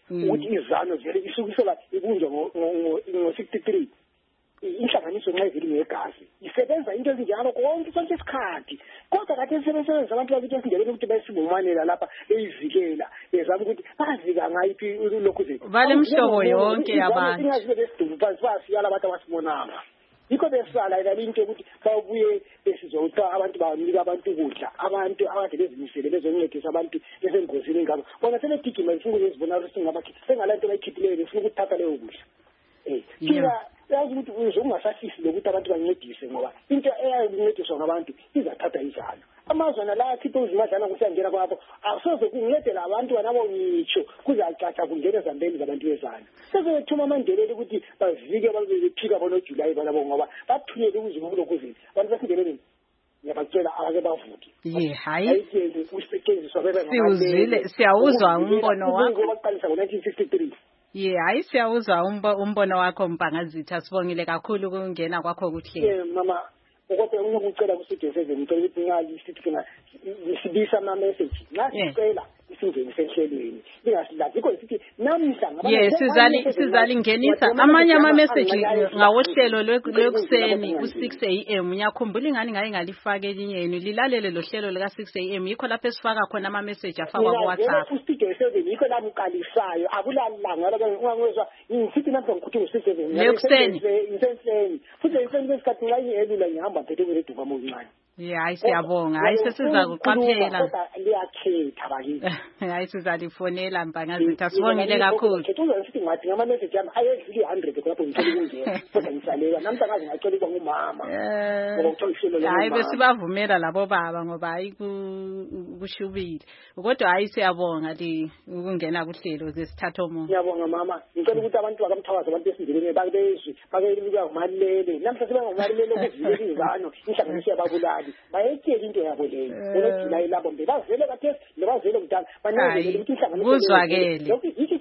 ukuthi izano vele isukisela ibunjwa ngo sixty-three inhlanganiso nxa iveli ngegazi isebenza into ezinjalo konke sonke isikhathi kodwa kade isebenza abantu bakithi esindebeni ukuthi bayisibumanela lapha eyivikela bezama ukuthi bazika ngayiphi lokhu zethu vale mhlobo yonke yabantu ingazibe besidumbu phansi basiyala abantu abasibonanga yikho besala ila into ukuthi babuye besizotha abantu banika abantu ukudla abantu abade bezimisele bezoncedisa abantu besengozini ngabo bona sebedigima ifuna ukuzibona ukuthi ngabakhiphi sengalanto bayikhiphileyo befuna ukuthatha leyo kudla eh kila yazi ukuthi uzokungasasisi lokuthi abantu bancedise ngoba into eyayincediswa ngabantu izathatha izalo amazwana la akhiphe uzimadlana kusiyangena kwabo asoze kuncedela abantu banabo ngitsho kuzacaca kungena ezambeni zabantu bezana sezethuma amandeleli ukuthi bavike babephika bona July banabo ngoba bathunyele ukuzimulo kuzini abantu basindeleni ngiyabacela ake bavuke ye hayi usetshenziswa bebe siwuzile siyawuzwa umbono wakho waqalisa ngo-nineteen sixty-three ye hayi siyawuzwa umbono wakho Mpangazitha sibongile kakhulu ukungena kwakho kuhle eh mama kodwa ngikucela kusithi seven ngicela ukuthi ngali sithi kena sibisa ama message ngasicela isingene senhlelweni lingasilaphi ikho sithi namhla ngaba yes sizali sizali ngenisa amanye ama message ngawohlelo lwekuseni ku six a m uyakhumbula ingani ngayi ngalifaka elinye yenu lilalele lo hlelo lika six a m yikho lapho esifaka khona ama message afakwa ku WhatsApp usithi seven yikho la mqalisayo akulalanga ngoba ngingazwa ngisithi lapho ngikuthi six seven lekuseni insenseni futhi insenseni lesikhathi nxa yelula ngihamba phethe kwelethu kwami okuncane yeah hayi siyabonga hayi sesiza kuqaphela kodwa liyakhetha bakithi hayi sizalifonela Mpangazitha sibongile kakhulu kuthi sithi ngathi ngama message yami ayedluli one hundred lapho ngicela ukungena kodwa ngisalela namhla ngazi ngacela ukuba ngumama ngoba uthola ihlelo hayi besibavumela labo baba ngoba hayi kushubile kodwa hayi siyabonga li ukungena kuhlelo zesithatha omuntu ngiyabonga mama ngicela ukuthi abantu bakamthakazi abantu besindebeni bakebezwi bakelibuka ngumalele namhla sebangumalele ukuzile izano inhlanganiso yababulali bayetshela into yabo leyo ngoJulayi labo bebavele kathesi lebavele kudala banezele ukuthi inhlanganiso kuzwakele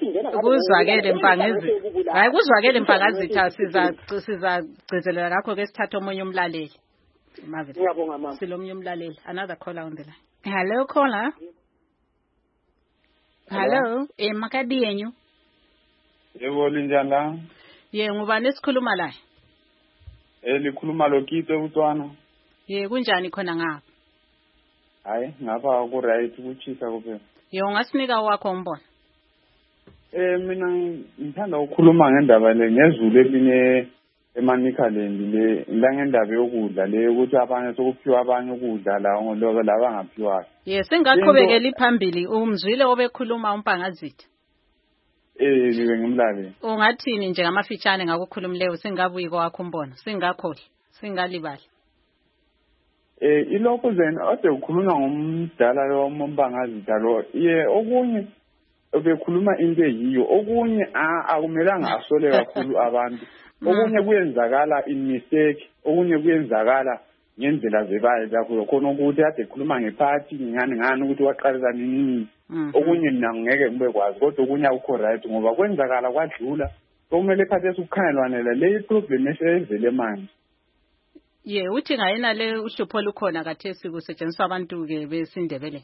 kuzwakele Mpangazitha hayi kuzwakele Mpangazitha siza siza gcizelela kakho ke sithatha omunye umlaleli Marvin ngiyabonga mama silomnye umlaleli another caller on the line hello caller hello eh makadi yenyu yebo linjani ye ngubani esikhuluma la eh likhuluma loKito eButswana ye kunjani khona ngapha hayi ngapha ku right kuchisa kuphela ye ungasinika wakho umbono eh mina ngithanda ukukhuluma ngendaba le ngezulu elinye eManicaland le la ngendaba yokudla le ukuthi abanye sokuphiwa abanye ukudla la ngoloko laba ngaphiwa ye singaqhubekela phambili umzwile obekhuluma uMpangazitha eh libe ngimlale ungathini nje ngamafitshane ngakukhulumileyo singabuyi kwakho umbono singakhohle singalibali eh ilokho zena ode ukhuluma ngomdala lo uMpangazitha lo ye okunye obekhuluma into eyiyo okunye akumelanga asole kakhulu abantu okunye kuyenzakala in mistake okunye kuyenzakala ngendlela zebaye zakho khona ukuthi ade khuluma ngephathi ngani ngani ukuthi waqalisa nini okunye mina ngeke ngibe kwazi kodwa okunye akukho right ngoba kwenzakala kwadlula kumele khathesi ukukhanelwanela le problem esevele manje ye uthi ngayena le uhlupho lukhona kathesi kusetshenziswa abantu ke besindebele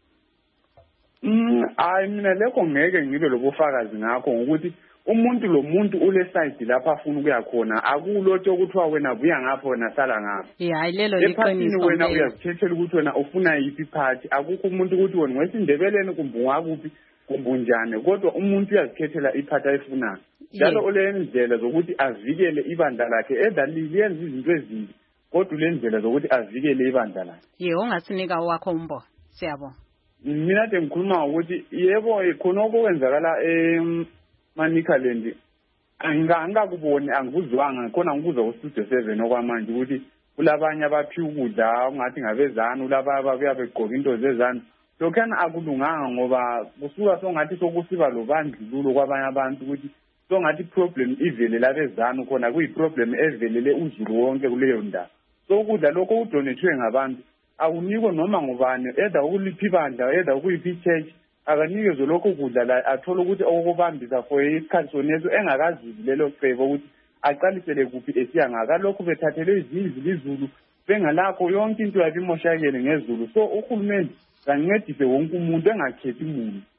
mm hayi mina lekho ngeke ngibe lobufakazi ngakho ukuthi umuntu lo muntu ule side lapha afuna ukuya khona akulotho ukuthiwa wena buya ngapho wena sala ngapho hayi lelo liqiniso wena uyazikhethela ukuthi wena ufuna yipi party akukho umuntu ukuthi wena wesindebeleni kumbe ngakuphi kumbe njani kodwa umuntu uyazikhethela iphathi ayifunayo njalo ole ndlela zokuthi avikele ibandla lakhe edalili yenza izinto ezimbi kodwa le ndlela zokuthi avikele ibandla lakhe ye ungasinika wakho umbo siyabonga mina nje ngikhuluma ukuthi yebo khona okwenzakala eManicaland angingakuboni angikuzwanga khona ngikuzwa uStudio seven okwamanje ukuthi kulabanye abaphiwa ukudla ungathi ngabezana ulaba babuya begqoka into zezana lokhana akulunganga ngoba kusuka songathi sokusiba lobandlululo kwabanye abantu ukuthi songathi problem ivele labezana khona kuyiproblem evelele uzulu wonke kuleyo ndawo sokudla lokho udonethwe ngabantu awunikwe noma ngubani eda ukuliphi ibandla eda ukuyiphi church akanikezwe lokho kudla la athola ukuthi okubambisa for isikhathi soneso engakazizi lelo cebo ukuthi aqalisele kuphi esiya ngaka lokho bethathele izindlu lizulu bengalakho yonke into yabimoshakele ngezulu so uhulumeni kancedise wonke umuntu engakhethi umuntu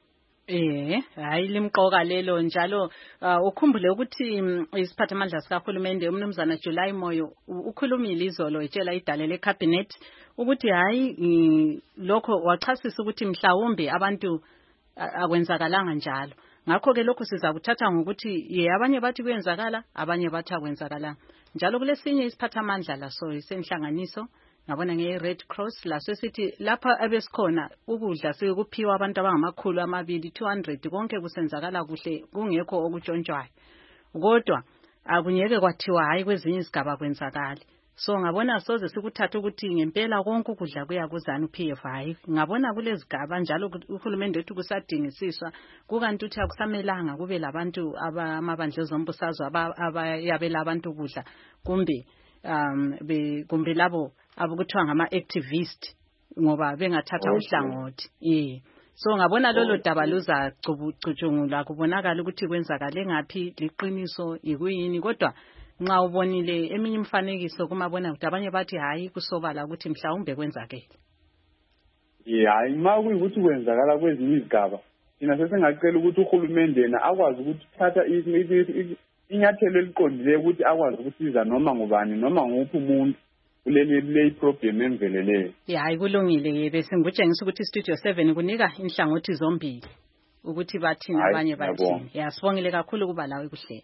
Eh, hayi limqoka lelo njalo ukhumbule ukuthi isiphathamandla sikahulumende umnumzana July Moyo ukhulumile izolo etshela idale lecabinet ukuthi hayi lokho wachasisa ukuthi mhlawumbe abantu akwenzakalanga njalo. Ngakho ke lokho sizakuthatha ngokuthi ye abanye bathi kuyenzakala abanye bathi akwenzakalanga. Njalo kulesinye isiphathamandla laso isenhlanganiso ngabona nge-Red Cross laso sithi lapha abesikhona ukudla sikuphiwa abantu abangamakhulu amabili two hundred konke kusenzakala kuhle kungekho okutshontshwayo. Kodwa akunyeke kwathiwa hayi kwezinye izigaba kwenzakala. So ngabona soze sikuthatha ukuthi ngempela konke ukudla kuya kuzanu P F hayi. Ngabona kulezigaba njalo uhulumende wethu kusadingisiswa kukanti uthi akusamelanga kube labantu abamabandla ezombusazwe abayabela abantu ukudla kumbe um be kumbe labo abukuthiwa ngama activist ngoba bengathatha uhlangothi. Eh. So ngabona lolo daba luza cubucutshungula kubonakala ukuthi kwenzakale ngaphi liqiniso ikuyini kodwa nxa ubonile eminye imfanekiso kumabona ukuthi abanye bathi hayi kusobala ukuthi mhlawumbe kwenzakele. Yeah, hayi makuyukuthi kwenzakala kwezinye izigaba thina sesingacela ukuthi uhulumende yena akwazi ukuthi thatha inyathelo eliqondile ukuthi akwazi ukusiza noma ngubani noma nguphi umuntu kuleli le problem emveleleyo. Yeah, hayi kulungile bese ngikutshengisa ukuthi Studio seven kunika inhlangothi zombili ukuthi bathini abanye bathini. Yeah, sibongile kakhulu kuba lawe kuhle.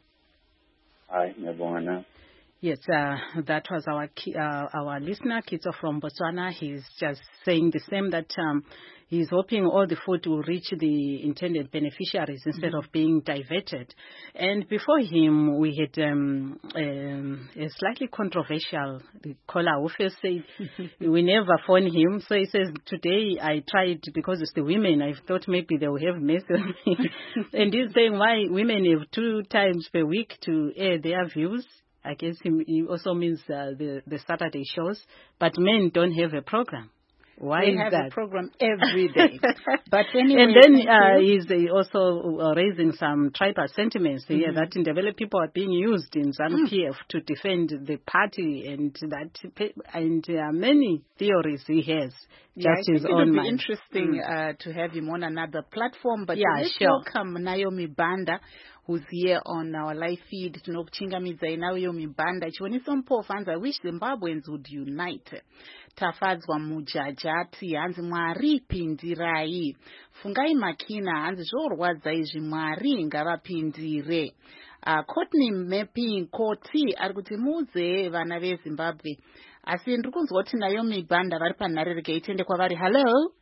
Hayi ngiyabonga na. Yes, uh, that was our uh, our listener, Kitso from Botswana. He's just saying the same, that um, he's hoping all the food will reach the intended beneficiaries instead mm-hmm. of being diverted. And before him, we had um, um, a slightly controversial caller who first said, we never phone him. So he says, today I tried because it's the women. I thought maybe they will have mercy on me. And he's saying why women have two times per week to air their views. I guess he also means uh, the, the Saturday shows, but men don't have a program. Why they is have that? a program every day. But anyway, and then uh, he's uh, also uh, raising some tribal sentiments mm-hmm. here that in developed people are being used in ZANU P F mm. to defend the party, and that and uh, many theories he has. Yeah, just I his think it own would be mind. interesting mm. uh, to have him on another platform. But yeah, let's sure. welcome Naomi Banda, who's here on our live feed. Tinokuchingamidza Naomi Banda. Chionisa mpofu anza, I wish Zimbabweans would unite. Tafadzwa mujajati hanzi Mwari pindirai. Fungai makina hanzi zvorwadza izvi Mwari ngavapindire. Uh, Courtney Mapping Koti ari kuti muze vana veZimbabwe. Asi ndiri kunzwa kuti Naomi Banda vari panharereke itende kwavari. Hello.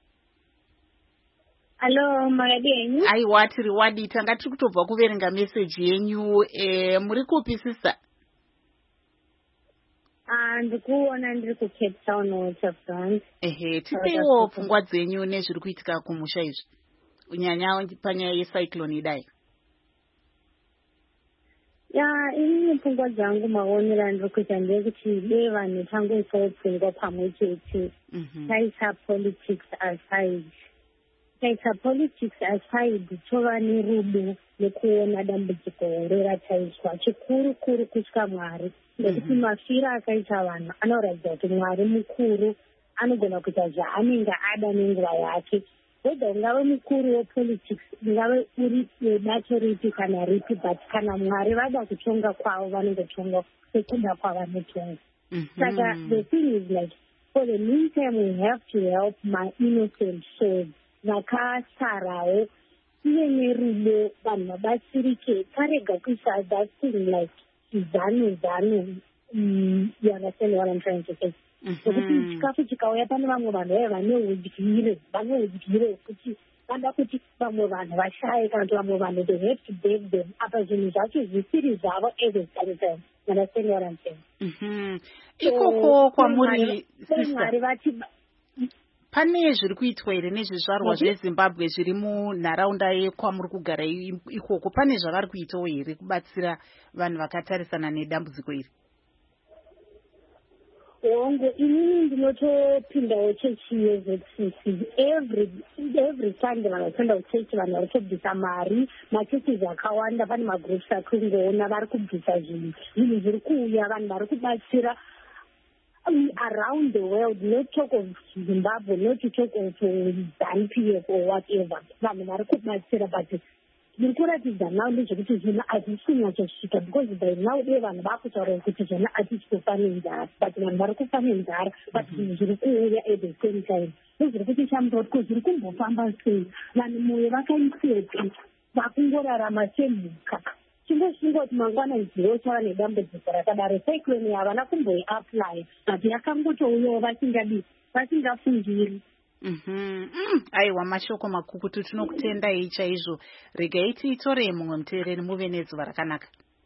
Hello, Mayadenyu. Aiwa tiri wadita ngatiri kutobva kuverenga message yenyu. Eh, muri kupi sister? Ah, ndikuona ndiri ku Cape Town Waterfront. Ehe, tipeiwo pfungwa dzenyu nezviri kuitika kumusha izvi. Unyanya panyaya yecyclone idai. Ya, ini pfungwa dzangu maonero andiri kuita ndekuti dei vanhu tangoisawo pfungwa pamwe chete. Taisa politics aside. Taisa politics aside tova nerudo nekuona dambudziko huru rataiswa. Chikuru kuru kusvika Mwari. Nekuti mafira akaita vanhu anoratidza kuti Mwari mukuru anogona kuita zvaanenge ada nenguva yake. Whether ungave mukuru wepolitics, ungave uri webato ripi kana ripi, but kana Mwari vada kutonga kwavo vanongotonga sekuda kwavanotonga. Saka the thing is like, for the meantime we have to help my innocent souls. Vakasarawo iye nerudo vanhu vabatsirike, tarega kuisa that thing like zanu zanu. Mm, you understand what I'm trying to say? Nokuti chikafu chikauya pane vamwe vanhu vaya vane udyire, vane udyire kuti vada kuti vamwe vanhu vashaye kana kuti vamwe vanhu they have to beg them. Apa zvinhu zvacho zvisiri zvavo as a time. You understand what I'm saying? Ikoko kwamuri Mwari vati pane zviri kuitwa here nezvizvarwa zveZimbabwe zviri munharaunda yekwamuri kugara ikoko, pane zvavari kuitawo here kubatsira vanhu vakatarisana nedambudziko iri? Ongo inini ndinotopindawo chechi yeZ C C every every Sunday vanotoenda kuchechi vanhu vari kubvisa mari. Machechi akawanda pane magroups akungoona vari kubvisa zvinhu zvinhu zviri kuuya vanhu vari kubatsira around the world, not talk of Zimbabwe, not to talk of ZANU P F or whatever. Vanhu vari kubatsira but ndiri kuratidza now ndezvekuti zvino hazvisinyatsosvika because by now dei vanhu vakutaura kuti zvona hatisi kufa nenzara but vanhu vari kufa nenzara but zvinhu zviri kuuya at the same time ndozviri kuti chamura because zviri kumbofamba sei vanhu moyo vakaiseti vakungorarama semhuka chingosvinga kuti mangwana iziro chava nedambudziko rakadaro cyclone havana kumboiapply but yakangotouyawo vasingadi vasingafungiri. Mhm. Mm. Aiwa mashoko makukutu tinokutendai chaizvo. Regai tiitore mumwe muteereri muve nezuva rakanaka.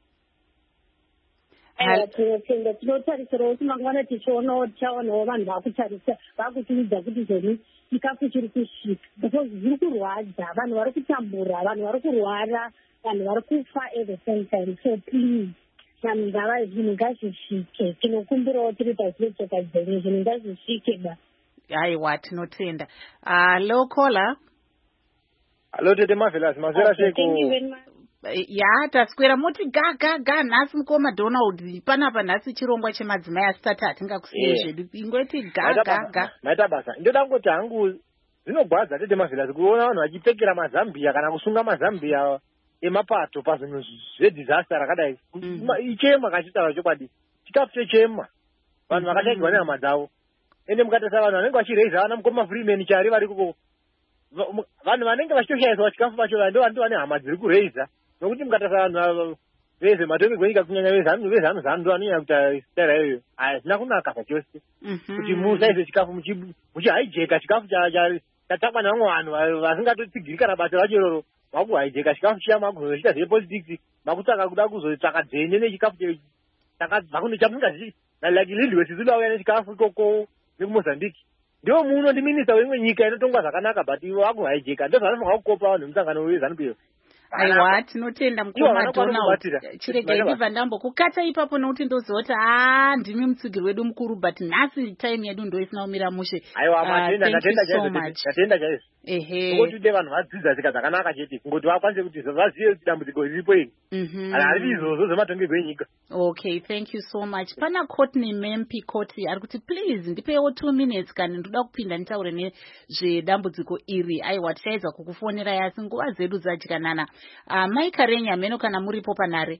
Aiwa tinotenda tinotarisirawo kuti mangwana tichionawo tichaonawo vanhu vakutarisa vakutiudza kuti zvoni chikafu chiri kusvika because zviri kurwadza vanhu vari kutambura vanhu vari kurwara vanhu vari kufa at the same time so please vanhu ngava zvinhu ngazvisvike tinokumbirawo tiri pasi pechakadzenye zvinhu ngazvisvike ba. Aiwa tinotenda. Hello caller. Hello tete Marvelous mazera sei ku ya taswera moti ga ga ga nhasi mukoma Donald panapa nhasi chirongwa chemadzimai asitatu atingakusiye zvedu ingoti ga ga ga maita basa ndoda ngoti hangu zvinogwadza tete Marvelous kuona vanhu vachipfekera mazambia kana kusunga mazambia emapato pazvinhu zvedhisaster rakadai ichema kachitaura chokwadi chikafu chechema vanhu vakataigwa nehama dzavo ende mukatasa vanhu vanenge vachireisa vana mukoma Freeman chari vari kuko vanhu vanenge vachitoshaiswa chikafu pacho ndo vantu vane hama dziri kureisa nokuti mukatasa vanhu veze matonge gwenyika kunyanya vezanu vezanu zanu ndo vanonyanya kuita stara iyoyo hazina kunaka zvachose kuti musaise chikafu muchihaijeka chikafu chatakwa nevamwe vanhu vasingatotsigiri kana basa racho iroro makuhaijeka chikafu chiya makuzochita zvepolitics makutsvaka kuda kuzotsvaka dzenye nechikafu takabva kuno chamusingazivi like Lindwe Sisulu auya nechikafu ikoko nekumozambique ndiwo muno ndi minista weimwe nyika inotongwa zvakanaka but ivo akuhaijeka ndo zvanofanira kukopa vanhu musangano wezanu P F. Aiwa tinotenda mukoma Donald chiregai ndibva ndambokukata ipapo nokuti ndozoti haa ndimi mutsvigiri wedu mukuru but nhasi time yedu ndo isina kumira mushe. Aiwa matenda ndatenda chaizvo ndatenda chaizvo ehe kuti de vanhu vadzidza tsika dzakanaka chete kungoti vakwanise kuti vazive kuti dambudziko riripo iri hariri izvozvo zvematongerwo enyika. Okay, thank you so much. Pana Courtney Mempi Koti ari kuti please ndipewo two minutes kana ndoda kupinda nitaure nezvedambudziko iri. Aiwa tichaedza kukufonerai asi nguva zedu dzadyanana. Uh, Maika Renye ameno kana muripo panare.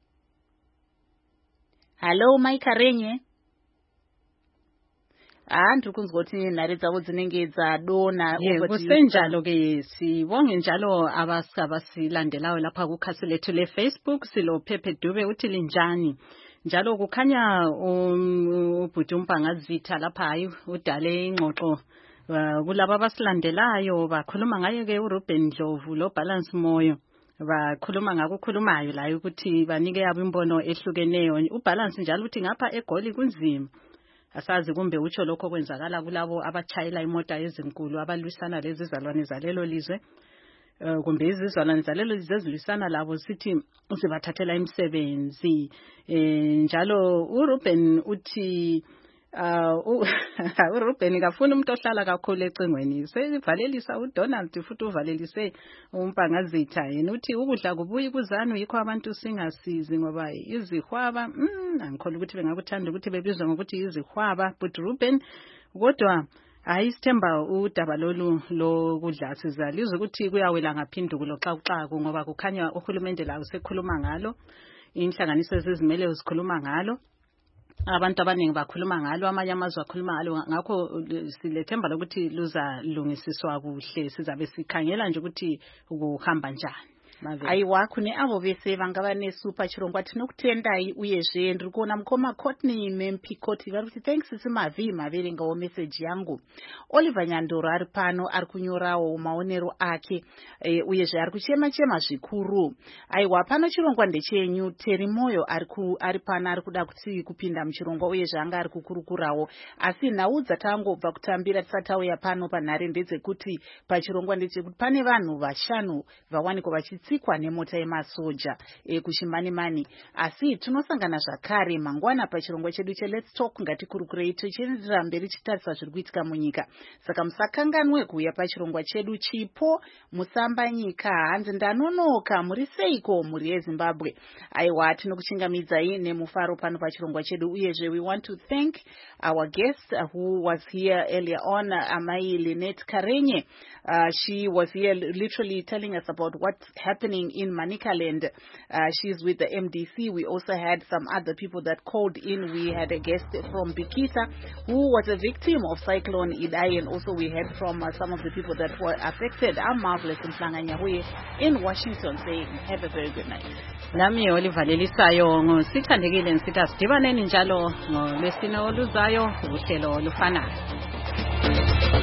Hello Maika Renye. Ah ndiri kunzwa kuti nhare dzavo dzinenge dzadona kusenjalo ke sibonge njalo abasilandelayo lapha kukhasi lethu le Facebook silo Pepe Dube uthi linjani njalo kukhanya ubhuti uMpangazitha lapha hayi udale ingxoxo kulabo abasilandelayo bakhuluma ngayo ke uRuben Dlovu lo Balance Moyo bakhuluma ngakukhulumayo la ukuthi banike yabo imbono ehlukeneyo uBalance njalo uthi ngapha eGoli kunzima asazi kumbe utsho lokho kwenzakala kulabo abachayela imota ezinkulu abalwisana lezi zalwane zalelo lizwe kumbe izizalwane zalelo lizwe ezilwisana labo sithi sibathathela imisebenzi njalo uRuben uthi Uh, uRuben kafuna umuntu ohlala kakhulu ecingweni sevalelisa uDonald futhi uvalelise uMpangazitha yena uthi ukudla kubuyi kuzanu yikho abantu singasizi ngoba izihwaba mm angikholwa ukuthi bengakuthanda ukuthi bebizwe ngokuthi izihwaba but Ruben kodwa ayisithemba udaba lolu lokudla sizalizwe ukuthi kuyawela ngaphindukulo xa uxaku ngoba kukhanya uhulumende la usekhuluma ngalo inhlanganiso ezizimele uzikhuluma ngalo abantu abaningi bakhuluma ngalo amanye amazwe akhuluma ngalo ngakho silethemba lokuthi luza lungisiswa kuhle sizabe sikhangela nje ukuthi ukuhamba njani. Aiwa kune avo vese vangava nesupa chirongwa tinokutendai uyezve ndiri kuona mukoma Courtney Mempi Koti vari kuti thanks simavi maverengawo message yangu. Oliver Nyandoro ari pano ari kunyorawo maonero ake e, uyezve ari kuchema chema zvikuru. Aiwa pano chirongwa ndechenyu Teri Moyo ari ku ari pano ari kuda kuti kupinda muchirongwa uyezve anga ari kukurukurawo asi nhau dzatangobva kutambira tisatauya pano panhare ndedzekuti pachirongwa ndechekuti pane vanhu vashanu vawanikwa vachitsi wakatsikwa nemota yemasoja e, kuchimanimani. Asi tinosangana zvakare mangwana pachirongwa chedu che Let's Talk ngatikurukirei tichienderera mberi tichitarisa zviri kuitika munyika. Saka musakanganwe kuuya pachirongwa chedu chipo musamba nyika hanzi ndanonoka muri seiko muri yeZimbabwe. Aiwa tinokuchingamidzai nemufaro pano pachirongwa chedu uyezve we want to thank our guest uh, who was here earlier on, uh, Amai Lynette Karenye. Uh, she was here literally telling us about what's happening in Manicaland. Uh, she's with the M D C. We also had some other people that called in. We had a guest from Bikisa who was a victim of Cyclone Idai, and also we heard from uh, some of the people that were affected. I'm Marvelous Mhlanga-Nyahuye in Washington saying have a very good night. Nami Oliver Lelisayo ngosithandekile ngisitha sidibaneni njalo ngolwesine oluzayo uhlelo olufanayo.